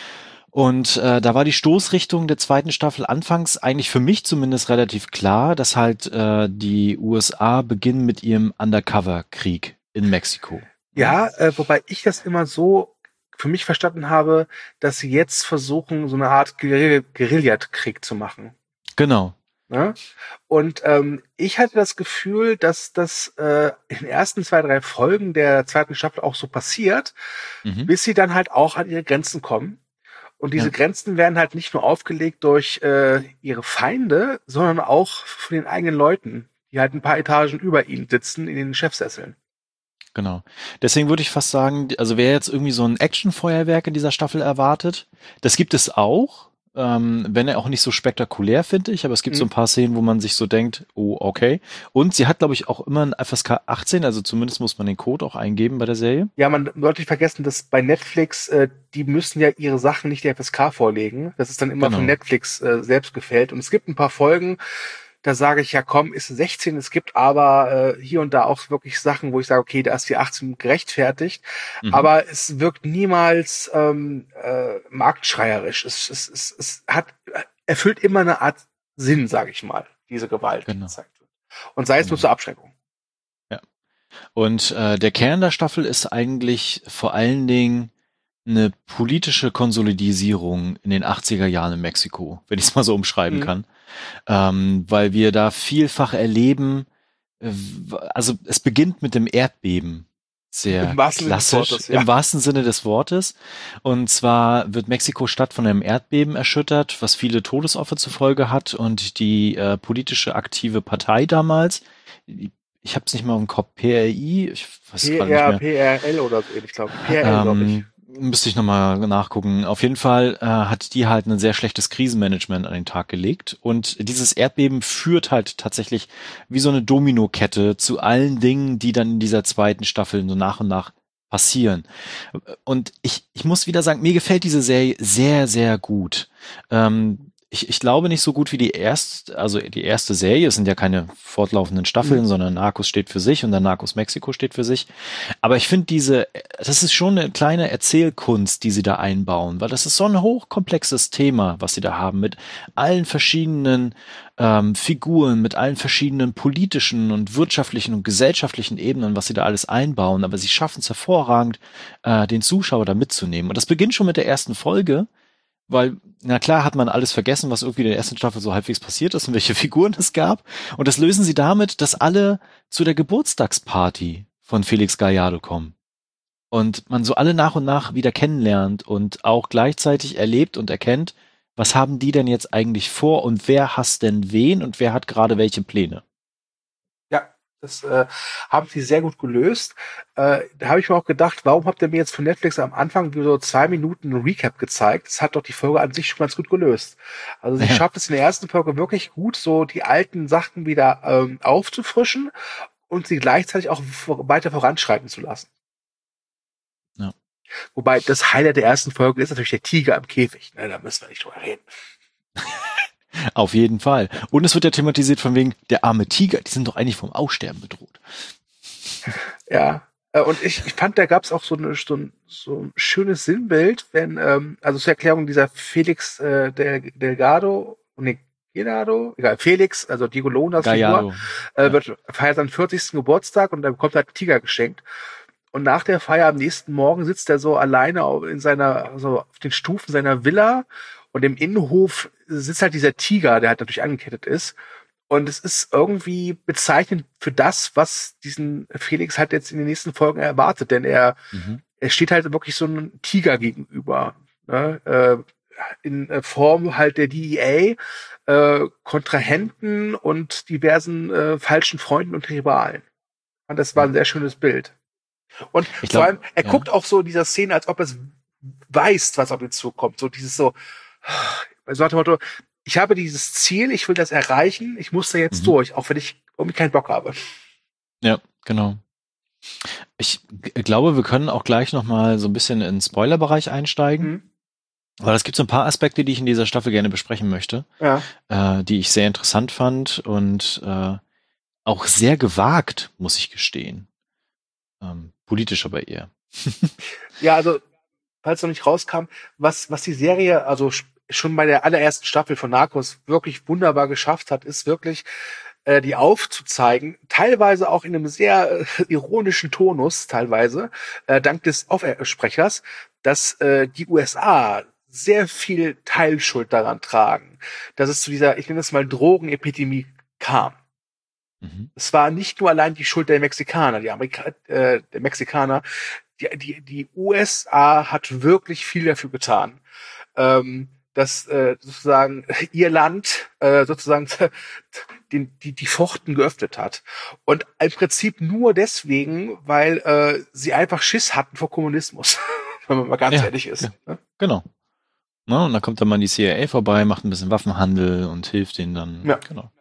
Und äh, da war die Stoßrichtung der zweiten Staffel anfangs eigentlich für mich zumindest relativ klar, dass halt äh, die U S A beginnen mit ihrem Undercover-Krieg in Mexiko. Ja, äh, wobei ich das immer so für mich verstanden habe, dass sie jetzt versuchen, so eine Art Guerilla- Guerillakrieg zu machen. Genau. Ja? Und ähm, ich hatte das Gefühl, dass das äh, in den ersten zwei, drei Folgen der zweiten Staffel auch so passiert, mhm. bis sie dann halt auch an ihre Grenzen kommen. Und diese Ja. Grenzen werden halt nicht nur aufgelegt durch äh, ihre Feinde, sondern auch von den eigenen Leuten, die halt ein paar Etagen über ihnen sitzen, in den Chefsesseln. Genau. Deswegen würde ich fast sagen, also wer jetzt irgendwie so ein Actionfeuerwerk in dieser Staffel erwartet, das gibt es auch, ähm, wenn er auch nicht so spektakulär, finde ich, aber es gibt Mhm. so ein paar Szenen, wo man sich so denkt, oh, okay. Und sie hat, glaube ich, auch immer ein F S K achtzehn, also zumindest muss man den Code auch eingeben bei der Serie. Ja, man sollte nicht vergessen, dass bei Netflix, äh, die müssen ja ihre Sachen nicht der F S K vorlegen. Das ist dann immer Genau. von Netflix äh, selbst gefällt. Und es gibt ein paar Folgen, da sage ich, ja komm, ist sechzehn. Es gibt aber äh, hier und da auch wirklich Sachen, wo ich sage, okay, da ist die achtzehn gerechtfertigt. Mhm. Aber es wirkt niemals ähm, äh, marktschreierisch. Es, es, es, es hat erfüllt immer eine Art Sinn, sage ich mal, diese Gewalt, die Genau. gezeigt wird. Und sei es Genau. nur zur Abschreckung. Und äh, der Kern der Staffel ist eigentlich vor allen Dingen eine politische Konsolidierung in den achtziger Jahren in Mexiko, wenn ich es mal so umschreiben Mhm. kann. Ähm, weil wir da vielfach erleben, äh, also es beginnt mit dem Erdbeben. Sehr Im wahrsten Sinne des klassisch, Wortes, ja. im wahrsten Sinne des Wortes. Und zwar wird Mexiko-Stadt von einem Erdbeben erschüttert, was viele Todesopfer zur Folge hat. Und die äh, politische aktive Partei damals, ich habe es nicht mal im Kopf, P R I, ich weiß P gerade nicht R, mehr. P R L oder so ähnlich, glaube ich. P R L, glaube ich. Ähm, müsste ich nochmal nachgucken. Auf jeden Fall äh, hat die halt ein sehr schlechtes Krisenmanagement an den Tag gelegt. Und dieses Erdbeben führt halt tatsächlich wie so eine Dominokette zu allen Dingen, die dann in dieser zweiten Staffel so nach und nach passieren. Und ich, ich muss wieder sagen, mir gefällt diese Serie sehr, sehr gut. Ähm, ich, ich glaube nicht so gut wie die erste, also die erste Serie. Es sind ja keine fortlaufenden Staffeln, Mhm. sondern Narcos steht für sich und dann Narcos Mexiko steht für sich. Aber ich finde diese, das ist schon eine kleine Erzählkunst, die sie da einbauen, weil das ist so ein hochkomplexes Thema, was sie da haben, mit allen verschiedenen ähm, Figuren, mit allen verschiedenen politischen und wirtschaftlichen und gesellschaftlichen Ebenen, was sie da alles einbauen. Aber sie schaffen es hervorragend, äh, den Zuschauer da mitzunehmen. Und das beginnt schon mit der ersten Folge, weil, na klar, hat man alles vergessen, was irgendwie in der ersten Staffel so halbwegs passiert ist und welche Figuren es gab. Und das lösen sie damit, dass alle zu der Geburtstagsparty von Felix Gallardo kommen. Und man so alle nach und nach wieder kennenlernt und auch gleichzeitig erlebt und erkennt, was haben die denn jetzt eigentlich vor und wer hasst denn wen und wer hat gerade welche Pläne. Ja, das äh, haben sie sehr gut gelöst. Äh, da habe ich mir auch gedacht, warum habt ihr mir jetzt von Netflix am Anfang so zwei Minuten ein Recap gezeigt? Das hat doch die Folge an sich schon ganz gut gelöst. Also sie Ja. schafft es in der ersten Folge wirklich gut, so die alten Sachen wieder ähm, aufzufrischen und sie gleichzeitig auch vor, weiter voranschreiten zu lassen. Ja. Wobei das Highlight der ersten Folge ist natürlich der Tiger im Käfig. Ne, da müssen wir nicht drüber reden. Auf jeden Fall. Und es wird ja thematisiert von wegen, der arme Tiger, die sind doch eigentlich vom Aussterben bedroht. Ja, äh, und ich, ich fand, da gab es auch so, eine, so, ein, so ein schönes Sinnbild, wenn, ähm, also zur Erklärung dieser Felix äh, Del Delgado, nee, Gallardo, egal, Felix, also Diego Lunas Figur, Gallardo. äh, Ja. wird feiert seinen vierzigsten Geburtstag und dann bekommt er einen Tiger geschenkt. Und nach der Feier am nächsten Morgen sitzt er so alleine auf- in seiner, so auf den Stufen seiner Villa und im Innenhof sitzt halt dieser Tiger, der halt natürlich angekettet ist. Und es ist irgendwie bezeichnend für das, was diesen Felix halt jetzt in den nächsten Folgen erwartet, denn er, Mhm. er steht halt wirklich so einem Tiger gegenüber, ne? äh, in äh, Form halt der D E A, äh, Kontrahenten und diversen äh, falschen Freunden und Rivalen. Und das war ein sehr schönes Bild. Und Ich vor glaub, allem, er ja. guckt auch so in dieser Szene, als ob er es weiß, was auf ihn zukommt. So dieses so, so nach dem Motto, ich habe dieses Ziel, ich will das erreichen, ich muss da jetzt Mhm. durch, auch wenn ich irgendwie keinen Bock habe. Ja, genau. Ich g- glaube, wir können auch gleich noch mal so ein bisschen in den Spoilerbereich einsteigen, Mhm. weil es gibt so ein paar Aspekte, die ich in dieser Staffel gerne besprechen möchte, Ja. äh, die ich sehr interessant fand und äh, auch sehr gewagt, muss ich gestehen. Ähm, politisch aber eher. Ja, also, falls noch nicht rauskam, was, was die Serie, also sch- schon bei der allerersten Staffel von Narcos wirklich wunderbar geschafft hat, ist wirklich, äh, die aufzuzeigen, teilweise auch in einem sehr äh, ironischen Tonus, teilweise, äh, dank des Aufsprechers, dass äh, die U S A sehr viel Teilschuld daran tragen, dass es zu dieser, ich nenne es mal, Drogenepidemie kam. Mhm. Es war nicht nur allein die Schuld der Mexikaner, die Amerika äh, der Mexikaner, die, die, die U S A hat wirklich viel dafür getan. ähm, dass äh, sozusagen ihr Land äh, sozusagen die, die, die Pforten geöffnet hat. Und im Prinzip nur deswegen, weil äh, sie einfach Schiss hatten vor Kommunismus, wenn man mal ganz Ja, ehrlich ist. ja. Ne? Genau. Na, und dann kommt dann mal die C I A vorbei, macht ein bisschen Waffenhandel und hilft denen dann. Ja. Genau.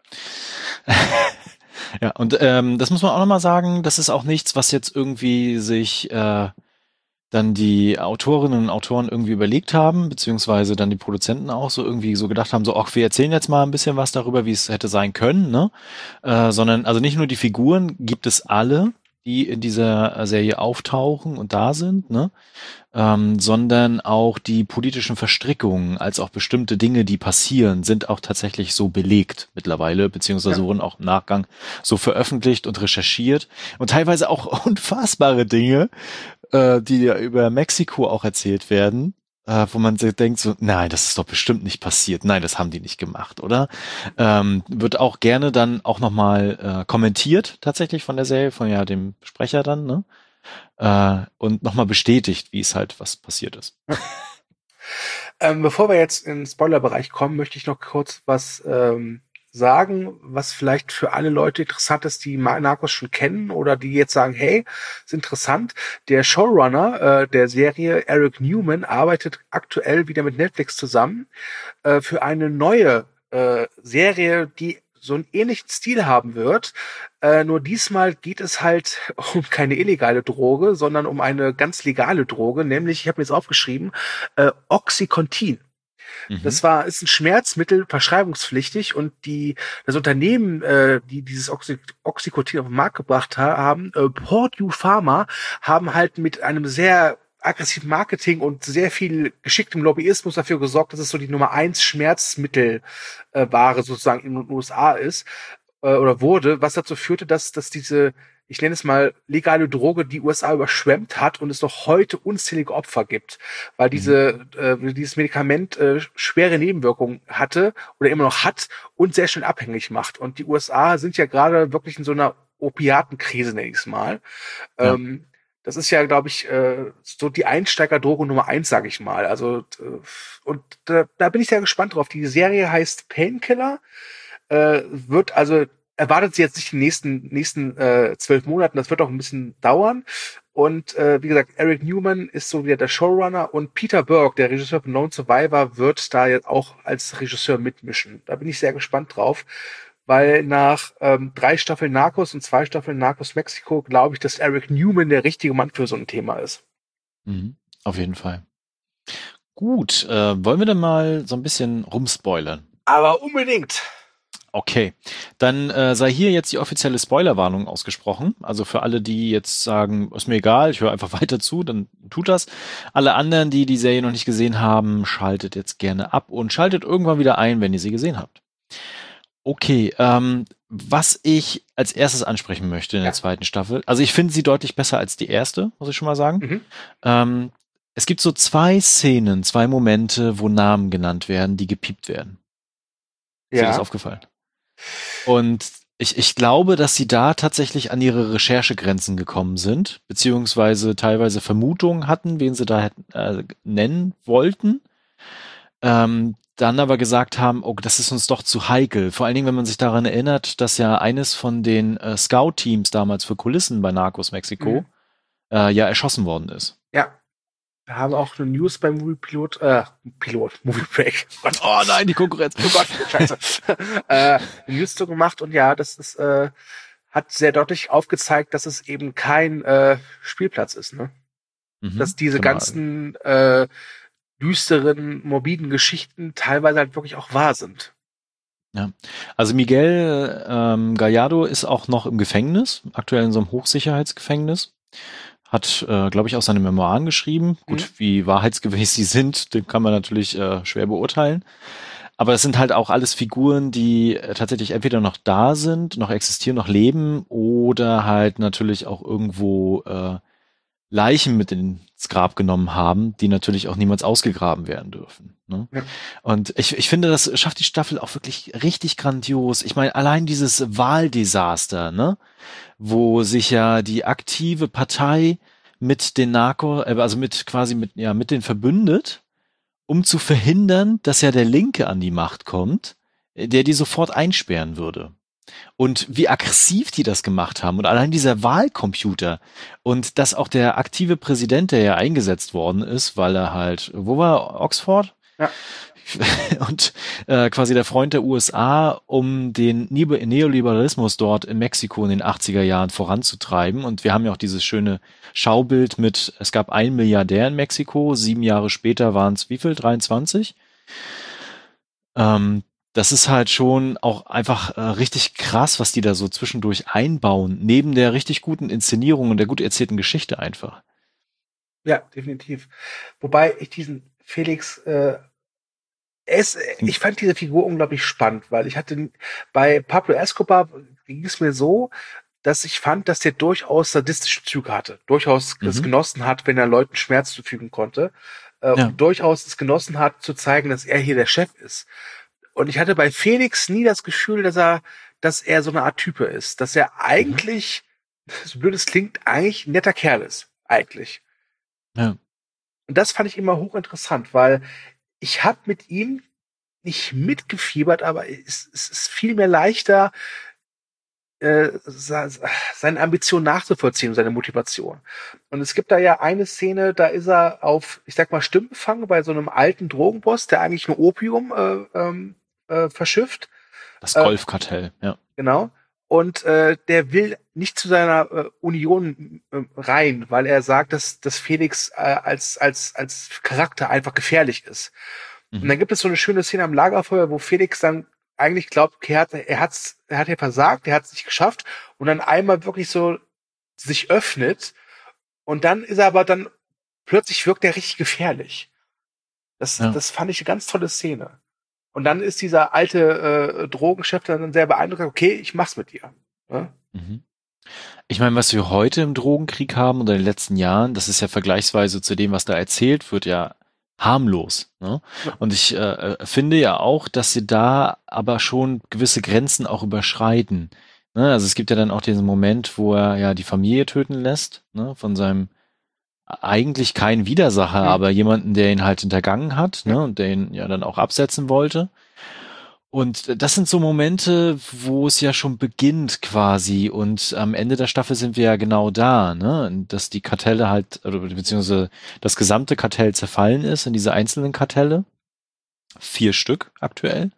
Ja, und ähm, das muss man auch nochmal sagen, das ist auch nichts, was jetzt irgendwie sich äh, dann die Autorinnen und Autoren irgendwie überlegt haben, beziehungsweise dann die Produzenten auch so irgendwie so gedacht haben, so, ach, wir erzählen jetzt mal ein bisschen was darüber, wie es hätte sein können, ne? Äh, sondern, also nicht nur die Figuren gibt es alle, die in dieser Serie auftauchen und da sind, ne? Ähm, sondern auch die politischen Verstrickungen, als auch bestimmte Dinge, die passieren, sind auch tatsächlich so belegt mittlerweile, beziehungsweise Ja. wurden auch im Nachgang so veröffentlicht und recherchiert und teilweise auch unfassbare Dinge, äh, die ja über Mexiko auch erzählt werden, äh, wo man sich denkt so, nein, das ist doch bestimmt nicht passiert, nein, das haben die nicht gemacht, oder? Ähm, wird auch gerne dann auch nochmal äh, kommentiert, tatsächlich von der Serie, von ja dem Sprecher dann, ne? Äh, und nochmal bestätigt, wie es halt was passiert ist. Ähm, bevor wir jetzt in den Spoilerbereich kommen, möchte ich noch kurz was ähm, sagen, was vielleicht für alle Leute interessant ist, die Narcos schon kennen oder die jetzt sagen, hey, ist interessant. Der Showrunner äh, der Serie, Eric Newman, arbeitet aktuell wieder mit Netflix zusammen äh, für eine neue äh, Serie, die so einen ähnlichen Stil haben wird. Äh, nur diesmal geht es halt um keine illegale Droge, sondern um eine ganz legale Droge, nämlich, ich habe mir jetzt aufgeschrieben, äh, Oxycontin. Mhm. Das war, ist ein Schmerzmittel, verschreibungspflichtig, und die, das Unternehmen, äh, die dieses Oxy, Oxycontin auf den Markt gebracht ha- haben, äh, Purdue Pharma, haben halt mit einem sehr aggressiven Marketing und sehr viel geschicktem Lobbyismus dafür gesorgt, dass es so die Nummer eins Schmerzmittelware äh, Ware sozusagen in den U S A ist, äh, oder wurde, was dazu führte, dass, dass diese, ich nenne es mal, legale Droge die U S A überschwemmt hat und es noch heute unzählige Opfer gibt, weil diese äh, dieses Medikament äh, schwere Nebenwirkungen hatte oder immer noch hat und sehr schnell abhängig macht. Und die U S A sind ja gerade wirklich in so einer Opiatenkrise, nenne ich es mal. Ja. Ähm, das ist ja, glaube ich, äh, so die Einsteigerdroge Nummer eins, sage ich mal. Also äh, und da, da bin ich sehr gespannt drauf. Die Serie heißt Painkiller. Äh, wird also erwartet sie jetzt nicht die nächsten nächsten äh, zwölf Monaten. Das wird auch ein bisschen dauern. Und äh, wie gesagt, Eric Newman ist so wieder der Showrunner, und Peter Berg, der Regisseur von Lone Survivor, wird da jetzt auch als Regisseur mitmischen. Da bin ich sehr gespannt drauf, weil nach ähm, drei Staffeln Narcos und zwei Staffeln Narcos Mexiko glaube ich, dass Eric Newman der richtige Mann für so ein Thema ist. Mhm. Auf jeden Fall. Gut, äh, wollen wir dann mal so ein bisschen rumspoilern? Aber unbedingt. Okay, dann äh, sei hier jetzt die offizielle Spoilerwarnung ausgesprochen. Also für alle, die jetzt sagen, ist mir egal, ich höre einfach weiter zu, dann tut das. Alle anderen, die die Serie noch nicht gesehen haben, schaltet jetzt gerne ab und schaltet irgendwann wieder ein, wenn ihr sie gesehen habt. Okay, ähm, was ich als erstes ansprechen möchte in der Ja. zweiten Staffel, also ich finde sie deutlich besser als die erste, muss ich schon mal sagen. Mhm. Ähm, es gibt so zwei Szenen, zwei Momente, wo Namen genannt werden, die gepiept werden. Ist dir das Ja. aufgefallen? Und ich, ich glaube, dass sie da tatsächlich an ihre Recherchegrenzen gekommen sind, beziehungsweise teilweise Vermutungen hatten, wen sie da hätten, äh, nennen wollten. Ähm, dann aber gesagt haben, oh, das ist uns doch zu heikel. Vor allen Dingen, wenn man sich daran erinnert, dass ja eines von den äh, Scout-Teams damals für Kulissen bei Narcos Mexiko Mhm. äh, ja erschossen worden ist. Ja. Wir haben auch eine News beim Movie Pilot, äh, Pilot, Movie Break. Gott. Oh nein, die Konkurrenz. Oh Gott, scheiße. äh, eine News zu gemacht, und ja, das ist, äh, hat sehr deutlich aufgezeigt, dass es eben kein äh, Spielplatz ist, ne? Mhm, Dass diese genau. ganzen äh, düsteren, morbiden Geschichten teilweise halt wirklich auch wahr sind. Ja, also Miguel ähm, Gallardo ist auch noch im Gefängnis, aktuell in so einem Hochsicherheitsgefängnis. Hat, äh, glaube ich, auch seine Memoiren geschrieben. Gut, Mhm. wie wahrheitsgemäß sie sind, den kann man natürlich äh, schwer beurteilen. Aber das sind halt auch alles Figuren, die äh, tatsächlich entweder noch da sind, noch existieren, noch leben, oder halt natürlich auch irgendwo äh, Leichen mit ins Grab genommen haben, die natürlich auch niemals ausgegraben werden dürfen. Ne? Ja. Und ich, ich finde, das schafft die Staffel auch wirklich richtig grandios. Ich meine, allein dieses Wahldesaster, ne, wo sich ja die aktive Partei mit den Narco, äh, also mit quasi mit ja mit den verbündet um zu verhindern, dass ja der Linke an die Macht kommt, der die sofort einsperren würde. Und wie aggressiv die das gemacht haben und allein dieser Wahlcomputer und dass auch der aktive Präsident, der ja eingesetzt worden ist, weil er halt, wo war Oxford? Ja. Und äh, quasi der Freund der U S A, um den Neo- Neoliberalismus dort in Mexiko in den achtziger Jahren voranzutreiben. Und wir haben ja auch dieses schöne Schaubild mit, es gab einen Milliardär in Mexiko, sieben Jahre später waren es wie viel? dreiundzwanzig? Ähm, das ist halt schon auch einfach äh, richtig krass, was die da so zwischendurch einbauen, neben der richtig guten Inszenierung und der gut erzählten Geschichte einfach. Ja, definitiv. Wobei ich diesen Felix, äh, es, ich fand diese Figur unglaublich spannend, weil ich hatte bei Pablo Escobar ging es mir so, dass ich fand, dass der durchaus sadistische Züge hatte, durchaus Mhm. es genossen hat, wenn er Leuten Schmerz zufügen konnte, äh, Ja. und durchaus es genossen hat, zu zeigen, dass er hier der Chef ist. Und ich hatte bei Felix nie das Gefühl, dass er, dass er so eine Art Type ist, dass er eigentlich, so blöd es klingt, eigentlich ein netter Kerl ist, eigentlich. Ja. Und das fand ich immer hochinteressant, weil ich habe mit ihm nicht mitgefiebert, aber es, es ist viel mehr leichter, äh, seine Ambition nachzuvollziehen, seine Motivation. Und es gibt da ja eine Szene, da ist er auf, ich sag mal, Stimmenfang bei so einem alten Drogenboss, der eigentlich nur Opium äh, ähm, äh, verschifft. Das Äh, Golfkartell, ja. Genau. Und äh, der will nicht zu seiner äh, Union äh, rein, weil er sagt, dass, dass Felix äh, als, als, als Charakter einfach gefährlich ist. Mhm. Und dann gibt es so eine schöne Szene am Lagerfeuer, wo Felix dann eigentlich glaubt, okay, er hat, er hat's, er hat ja versagt, er hat es nicht geschafft und dann einmal wirklich so sich öffnet und dann ist er aber dann plötzlich wirkt er richtig gefährlich. Das, Ja. das fand ich eine ganz tolle Szene. Und dann ist dieser alte äh, Drogenchef dann sehr beeindruckt, okay, ich mach's mit dir. Ja? Mhm. Ich meine, was wir heute im Drogenkrieg haben oder in den letzten Jahren, das ist ja vergleichsweise zu dem, was da erzählt wird, ja harmlos. Ne? Ja. Und ich äh, finde ja auch, dass sie da aber schon gewisse Grenzen auch überschreiten. Ne? Also es gibt ja dann auch diesen Moment, wo er ja die Familie töten lässt, ne? Von seinem eigentlich kein Widersacher, Mhm. aber jemanden, der ihn halt hintergangen hat, Ja. ne? Und der ihn ja dann auch absetzen wollte. Und das sind so Momente, wo es ja schon beginnt quasi und am Ende der Staffel sind wir ja genau da, ne, dass die Kartelle halt, oder beziehungsweise das gesamte Kartell zerfallen ist in diese einzelnen Kartelle. Vier Stück aktuell.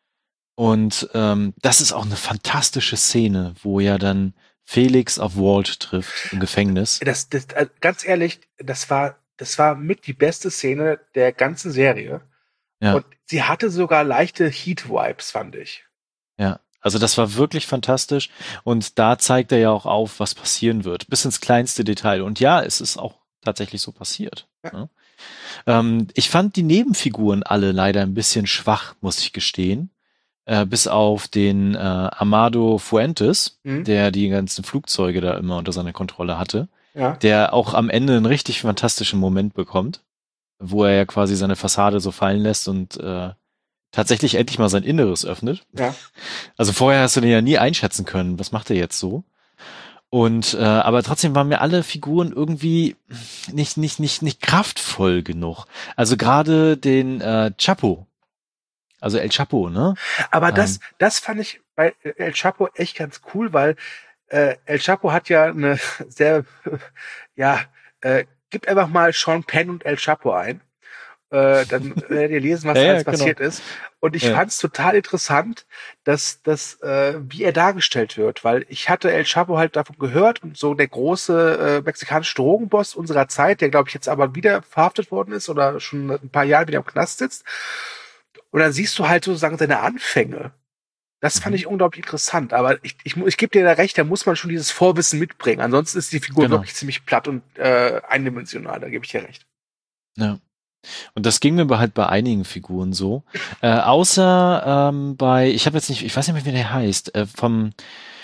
Und ähm, das ist auch eine fantastische Szene, wo ja dann Felix auf Walt trifft im Gefängnis. Das, das, äh, ganz ehrlich, das war, das war mit die beste Szene der ganzen Serie. Ja. Und sie hatte sogar leichte Heat-Vibes, fand ich. Ja, also das war wirklich fantastisch und da zeigt er ja auch auf, was passieren wird, bis ins kleinste Detail. Und ja, es ist auch tatsächlich so passiert. Ja. Ne? Ähm, ich fand die Nebenfiguren alle leider ein bisschen schwach, muss ich gestehen. Äh, bis auf den äh, Amado Fuentes, Mhm. der die ganzen Flugzeuge da immer unter seiner Kontrolle hatte, Ja. der auch am Ende einen richtig fantastischen Moment bekommt, wo er ja quasi seine Fassade so fallen lässt und äh, tatsächlich endlich mal sein Inneres öffnet. Ja. Also vorher hast du den ja nie einschätzen können, was macht er jetzt so? Und äh, aber trotzdem waren mir alle Figuren irgendwie nicht nicht nicht nicht kraftvoll genug. Also gerade den äh, Chapo, also El Chapo, ne? Aber das, Ähm. das fand ich bei El Chapo echt ganz cool, weil äh, El Chapo hat ja eine sehr, ja, äh, gib einfach mal Sean Penn und El Chapo ein. Äh, dann werdet ihr lesen, was Ja, ja, alles genau. passiert ist. Und ich Ja. fand es total interessant, dass, dass äh, wie er dargestellt wird, weil ich hatte El Chapo halt davon gehört und so der große äh, mexikanische Drogenboss unserer Zeit, der glaube ich jetzt aber wieder verhaftet worden ist oder schon ein paar Jahre wieder im Knast sitzt. Und dann siehst du halt sozusagen seine Anfänge. Das fand Mhm. ich unglaublich interessant. Aber ich, ich, mu- ich gebe dir da recht, da muss man schon dieses Vorwissen mitbringen. Ansonsten ist die Figur Genau. wirklich ziemlich platt und äh, eindimensional. Da gebe ich dir recht. Ja. Und das ging mir halt bei einigen Figuren so. Äh, außer ähm, bei, ich habe jetzt nicht, ich weiß nicht mehr, wie der heißt, äh, vom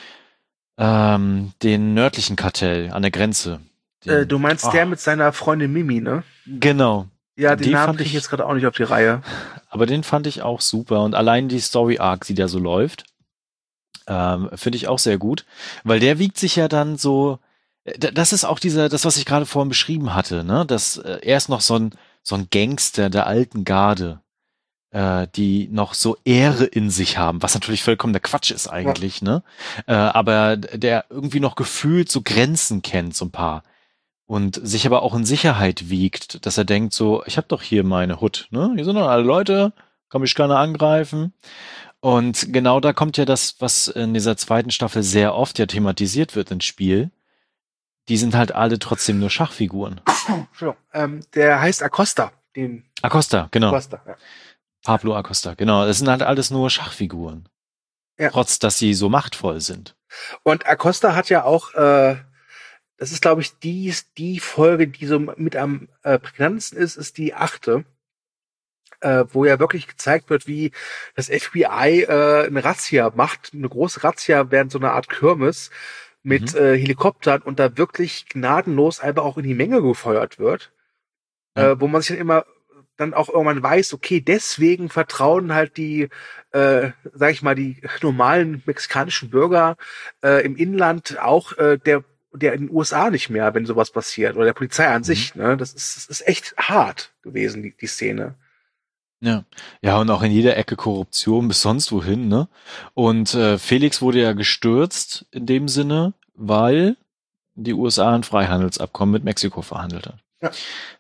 ähm, den nördlichen Kartell an der Grenze. Den, Äh, du meinst oh, der mit seiner Freundin Mimi, ne? Genau. Ja, den Den Namen fand kriege ich ich- jetzt gerade auch nicht auf die Reihe. Aber den fand ich auch super. Und allein die Story Arc, die da so läuft, ähm, finde ich auch sehr gut. Weil der wiegt sich ja dann so, äh, d- das ist auch dieser, das, was ich gerade vorhin beschrieben hatte, ne? Dass äh, er ist noch so ein, so ein Gangster der alten Garde, äh, die noch so Ehre in sich haben, was natürlich vollkommener Quatsch ist eigentlich, ja. ne? Äh, aber der irgendwie noch gefühlt so Grenzen kennt, so ein paar. Und sich aber auch in Sicherheit wiegt, dass er denkt so, ich habe doch hier meine Hut, ne? Hier sind doch alle Leute, kann mich keiner angreifen. Und genau da kommt ja das, was in dieser zweiten Staffel sehr oft ja thematisiert wird ins Spiel. Die sind halt alle trotzdem nur Schachfiguren. ähm, der heißt Acosta. Den Acosta, genau. Acosta, ja. Pablo Acosta, genau. Das sind halt alles nur Schachfiguren. Ja. Trotz, dass sie so machtvoll sind. Und Acosta hat ja auch, äh, das ist, glaube ich, die, die Folge, die so mit am äh, prägnantesten ist, ist die achte, äh, wo ja wirklich gezeigt wird, wie das F B I äh, eine Razzia macht, eine große Razzia während so einer Art Kirmes mit mhm. äh, Helikoptern und da wirklich gnadenlos einfach auch in die Menge gefeuert wird, ja. äh, wo man sich dann immer dann auch irgendwann weiß, okay, deswegen vertrauen halt die, äh, sag ich mal, die normalen mexikanischen Bürger äh, im Inland auch äh, der der in den U S A nicht mehr, wenn sowas passiert, oder der Polizei an mhm. sich. Ne? Das ist, das ist echt hart gewesen, die, die Szene. Ja, ja, und auch in jeder Ecke Korruption bis sonst wohin, ne? Und äh, Felix wurde ja gestürzt in dem Sinne, weil die U S A ein Freihandelsabkommen mit Mexiko verhandelt hat. Ja.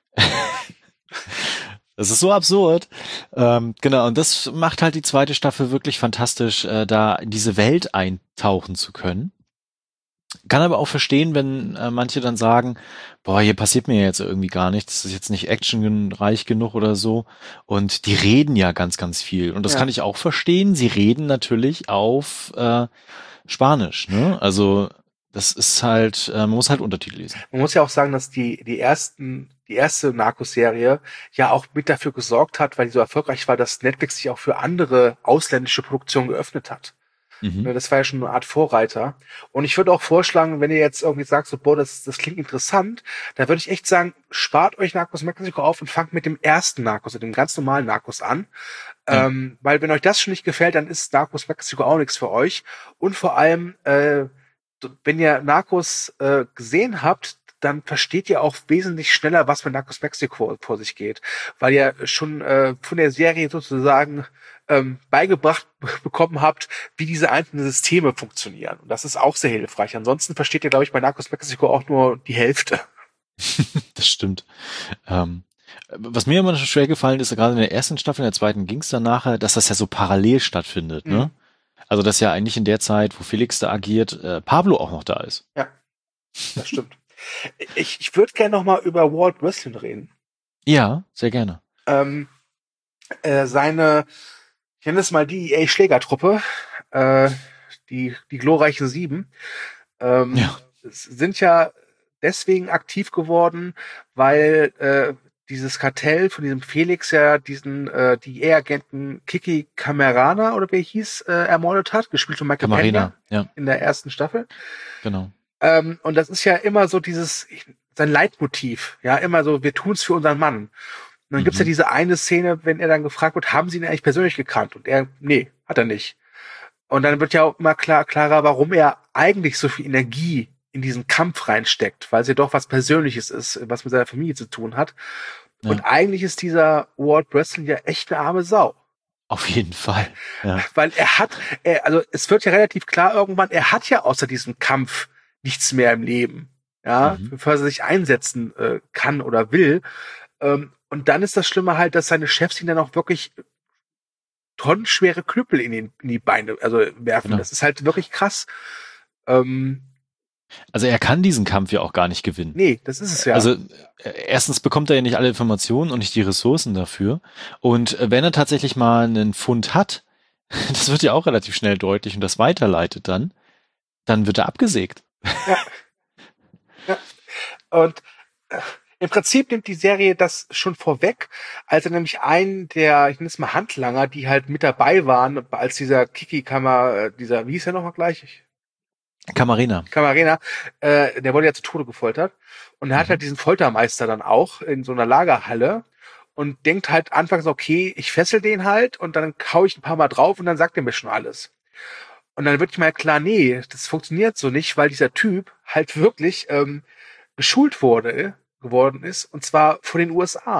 Das ist so absurd. Ähm, genau, und das macht halt die zweite Staffel wirklich fantastisch, äh, da in diese Welt eintauchen zu können. Kann aber auch verstehen, wenn äh, manche dann sagen, boah, hier passiert mir jetzt irgendwie gar nichts, das ist jetzt nicht actionreich genug oder so. Und die reden ja ganz, ganz viel. Und das ja. kann ich auch verstehen. Sie reden natürlich auf äh, Spanisch, ne? Also das ist halt, äh, man muss halt Untertitel lesen. Man muss ja auch sagen, dass die die ersten, die erste Narcos-Serie ja auch mit dafür gesorgt hat, weil die so erfolgreich war, dass Netflix sich auch für andere ausländische Produktionen geöffnet hat. Mhm. Das war ja schon eine Art Vorreiter. Und ich würde auch vorschlagen, wenn ihr jetzt irgendwie sagt, so, boah, das, das klingt interessant, da würde ich echt sagen, spart euch Narcos Mexiko auf und fangt mit dem ersten Narcos, mit dem ganz normalen Narcos an. Ja. Ähm, weil wenn euch das schon nicht gefällt, dann ist Narcos Mexiko auch nichts für euch. Und vor allem, äh, wenn ihr Narcos äh, gesehen habt, dann versteht ihr auch wesentlich schneller, was mit Narcos Mexiko vor sich geht. Weil ihr schon äh, von der Serie sozusagen ähm, beigebracht bekommen habt, wie diese einzelnen Systeme funktionieren. Und das ist auch sehr hilfreich. Ansonsten versteht ihr, glaube ich, bei Narcos Mexiko auch nur die Hälfte. Das stimmt. Ähm, was mir immer schon schwer gefallen ist, gerade in der ersten Staffel, in der zweiten ging es dann nachher, dass das ja so parallel stattfindet. Mhm. Ne? Also dass ja eigentlich in der Zeit, wo Felix da agiert, äh, Pablo auch noch da ist. Ja, das stimmt. Ich, ich würde gerne noch mal über World Wrestling reden. Ja, sehr gerne. Ähm, äh, seine, ich nenne es mal die E A-Schlägertruppe, äh, die, die glorreichen Sieben, ähm, ja. sind ja deswegen aktiv geworden, weil äh, dieses Kartell von diesem Felix ja diesen äh, die E A-Agenten Kiki Camarena oder wie er hieß, äh, ermordet hat, gespielt von Michael Camarena, ja. in der ersten Staffel. Genau. Ähm, und das ist ja immer so dieses, sein Leitmotiv, ja, immer so, wir tun's für unseren Mann. Und dann mhm. gibt's ja diese eine Szene, wenn er dann gefragt wird, haben Sie ihn eigentlich persönlich gekannt? Und er, nee, hat er nicht. Und dann wird ja auch immer klar, klarer, warum er eigentlich so viel Energie in diesen Kampf reinsteckt, weil es ja doch was Persönliches ist, was mit seiner Familie zu tun hat. Ja. Und eigentlich ist dieser World Wrestling ja echt eine arme Sau. Auf jeden Fall. Ja. Weil er hat, er, also es wird ja relativ klar irgendwann, er hat ja außer diesem Kampf nichts mehr im Leben, ja, mhm. für was er sich einsetzen äh, kann oder will. Ähm, und dann ist das Schlimme halt, dass seine Chefs ihn dann auch wirklich tonnenschwere Knüppel in, den, in die Beine also werfen. Genau. Das ist halt wirklich krass. Ähm, also er kann diesen Kampf ja auch gar nicht gewinnen. Nee, das ist es ja. Also erstens bekommt er ja nicht alle Informationen und nicht die Ressourcen dafür. Und wenn er tatsächlich mal einen Fund hat, das wird ja auch relativ schnell deutlich und das weiterleitet dann, dann wird er abgesägt. Ja. Ja. Und äh, im Prinzip nimmt die Serie das schon vorweg, als er nämlich einen der, ich nenne es mal Handlanger, die halt mit dabei waren, als dieser Kiki-Kammer, dieser, wie hieß er nochmal gleich? Camarena. Camarena, äh, der wurde ja zu Tode gefoltert. Und er hat mhm. halt diesen Foltermeister dann auch in so einer Lagerhalle und denkt halt anfangs, okay, ich fessel den halt und dann hau ich ein paar Mal drauf und dann sagt er mir schon alles. Und dann wird mir klar, nee, das funktioniert so nicht, weil dieser Typ halt wirklich ähm, geschult wurde, geworden ist, und zwar von den U S A.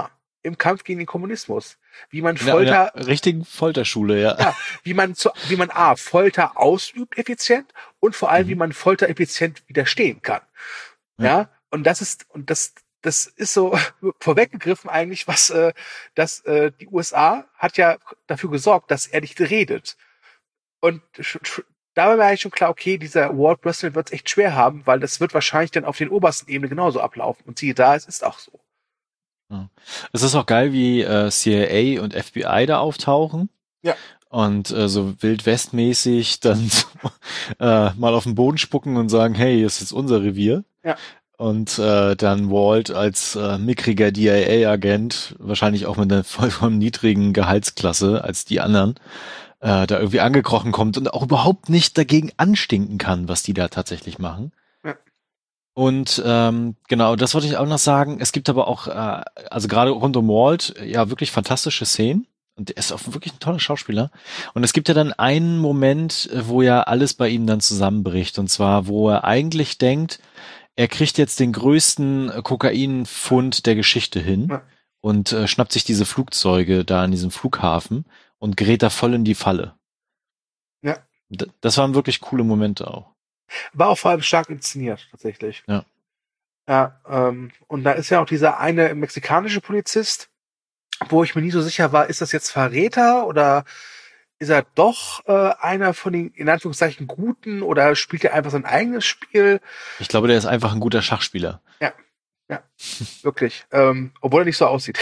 im Kampf gegen den Kommunismus. Wie man In der, Folter, in der richtigen Folterschule, ja. ja, wie man zu, wie man A, Folter ausübt effizient und vor allem, Mhm. wie man Folter effizient widerstehen kann. Ja. Ja, und das ist, und das, das ist so vorweggegriffen eigentlich, was, äh, dass äh, die U S A hat ja dafür gesorgt, dass er nicht redet. Und sch- sch- da war mir eigentlich schon klar, okay, dieser Walt Wrestling wird es echt schwer haben, weil das wird wahrscheinlich dann auf den obersten Ebenen genauso ablaufen. Und siehe da, es ist auch so. Ja. Es ist auch geil, wie äh, C I A und F B I da auftauchen. Ja. Und äh, so wildwestmäßig dann so, äh, mal auf den Boden spucken und sagen, hey, das ist jetzt unser Revier. Ja. Und äh, dann Walt als äh, mickriger D I A-Agent, wahrscheinlich auch mit einer vollkommen niedrigen Gehaltsklasse als die anderen, äh, da irgendwie angekrochen kommt und auch überhaupt nicht dagegen anstinken kann, was die da tatsächlich machen. Ja. Und ähm, genau, das wollte ich auch noch sagen. Es gibt aber auch, äh, also gerade rund um Walt, ja wirklich fantastische Szenen. Und er ist auch wirklich ein toller Schauspieler. Und es gibt ja dann einen Moment, wo ja alles bei ihm dann zusammenbricht. Und zwar, wo er eigentlich denkt, er kriegt jetzt den größten Kokainfund der Geschichte hin Ja. und äh, schnappt sich diese Flugzeuge da an diesem Flughafen und gerät da voll in die Falle. Ja. D- Das waren wirklich coole Momente auch. War auch vor allem stark inszeniert, tatsächlich. Ja. Ja, ähm, und da ist ja auch dieser eine mexikanische Polizist, wo ich mir nie so sicher war, ist das jetzt Verräter oder ist er doch äh, einer von den, in Anführungszeichen, Guten oder spielt er einfach sein eigenes Spiel? Ich glaube, der ist einfach ein guter Schachspieler. Wirklich. Ähm, obwohl er nicht so aussieht.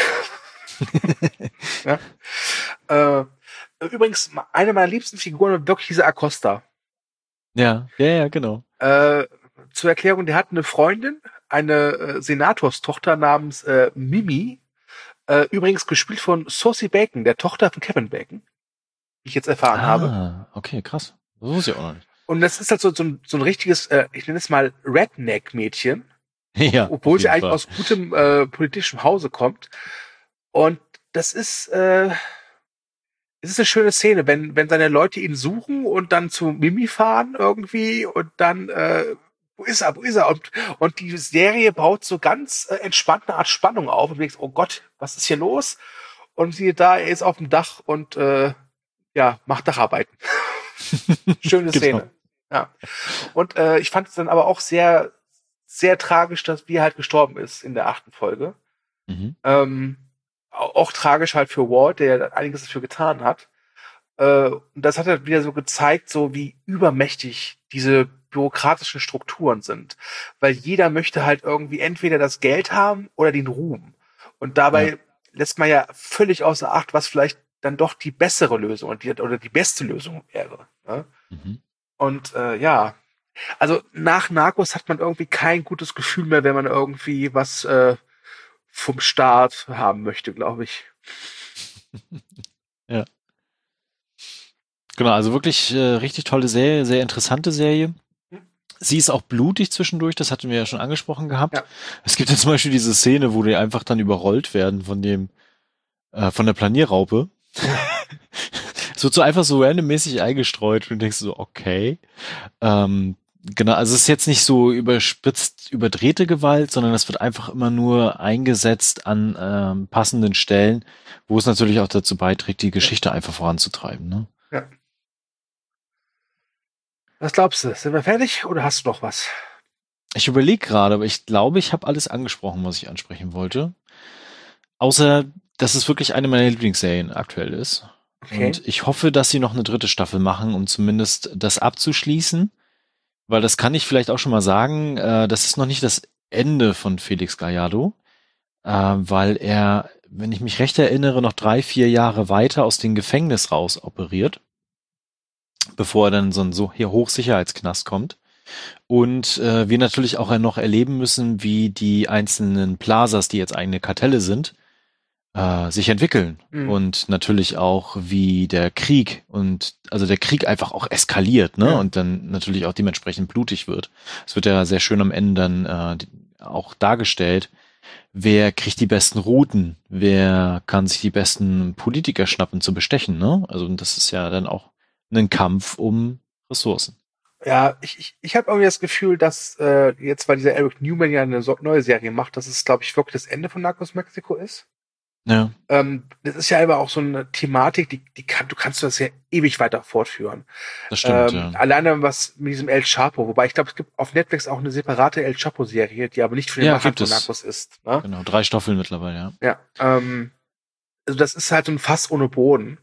Ja. Äh, übrigens, eine meiner liebsten Figuren war wirklich dieser Acosta. Ja, ja, ja, genau. Äh, zur Erklärung, der hat eine Freundin, eine äh, Senatorstochter namens äh, Mimi, äh, übrigens gespielt von Saucy Bacon, der Tochter von Kevin Bacon, wie ich jetzt erfahren habe. Ah, okay, krass. Das wusste ich auch noch nicht. Und das ist halt so, so, ein, so ein richtiges, äh, ich nenne es mal Redneck-Mädchen, Ja, obwohl auf sie jeden eigentlich Fall. aus gutem äh, politischem Hause kommt. Und das ist, äh, es ist eine schöne Szene, wenn, wenn seine Leute ihn suchen und dann zu Mimi fahren irgendwie und dann, äh, wo ist er, wo ist er? Und, und die Serie baut so ganz äh, entspannte Art Spannung auf und du denkst, oh Gott, was ist hier los? Und siehe da, er ist auf dem Dach und äh, ja, macht Dacharbeiten. Schöne Genau. Szene. Ja. Und äh, ich fand es dann aber auch sehr, sehr tragisch, dass wie er halt gestorben ist in der achten Folge. Mhm. Ähm, auch, auch tragisch halt für Walt, der einiges dafür getan hat. Äh, und das hat halt wieder so gezeigt, so wie übermächtig diese bürokratischen Strukturen sind. Weil jeder möchte halt irgendwie entweder das Geld haben oder den Ruhm. Und dabei Ja. lässt man ja völlig außer Acht, was vielleicht dann doch die bessere Lösung und die, oder die beste Lösung wäre. Ne? Mhm. Und äh, ja, also nach Narcos hat man irgendwie kein gutes Gefühl mehr, wenn man irgendwie was äh, vom Staat haben möchte, glaube ich. Genau, also wirklich äh, richtig tolle Serie, sehr interessante Serie. Sie ist auch blutig zwischendurch, das hatten wir ja schon angesprochen gehabt. Ja. Es gibt ja zum Beispiel diese Szene, wo die einfach dann überrollt werden von dem, äh, von der Planierraupe. Es wird so einfach so randommäßig eingestreut und du denkst so, okay. Ähm, genau, also es ist jetzt nicht so überspitzt, überdrehte Gewalt, sondern es wird einfach immer nur eingesetzt an ähm, passenden Stellen, wo es natürlich auch dazu beiträgt, die Geschichte einfach voranzutreiben. Ne? Ja. Was glaubst du? Sind wir fertig oder hast du noch was? Ich überlege gerade, aber ich glaube, ich habe alles angesprochen, was ich ansprechen wollte. Außer, dass es wirklich eine meiner Lieblingsserien aktuell ist. Okay. Und ich hoffe, dass sie noch eine dritte Staffel machen, um zumindest das abzuschließen. Weil das kann ich vielleicht auch schon mal sagen, äh, das ist noch nicht das Ende von Felix Gallardo, äh, weil er, wenn ich mich recht erinnere, noch drei, vier Jahre weiter aus dem Gefängnis raus operiert, bevor er dann so ein so hier Hochsicherheitsknast kommt. Und äh, wir natürlich auch noch erleben müssen, wie die einzelnen Plazas, die jetzt eigene Kartelle sind, äh, sich entwickeln. Mhm. Und natürlich auch, wie der Krieg und also der Krieg einfach auch eskaliert, ne? Ja. Und dann natürlich auch dementsprechend blutig wird. Es wird ja sehr schön am Ende dann äh, auch dargestellt, wer kriegt die besten Routen, wer kann sich die besten Politiker schnappen zu bestechen, ne? Also das ist ja dann auch ein Kampf um Ressourcen. Ja, ich, ich, ich habe irgendwie das Gefühl, dass äh, jetzt, weil dieser Eric Newman ja eine so, neue Serie macht, dass es, glaube ich, wirklich das Ende von Narcos Mexico ist. Ja. Ähm, das ist ja aber auch so eine Thematik, die, die kann, du kannst das ja ewig weiter fortführen. Das stimmt, ähm, ja. Alleine was mit diesem El Chapo, wobei ich glaube, es gibt auf Netflix auch eine separate El Chapo-Serie, die aber nicht für den Ja, Machern gibt von es. Narcos ist. Ne? Genau, drei Staffeln mittlerweile, ja. Ja, ähm, also das ist halt so ein Fass ohne Boden.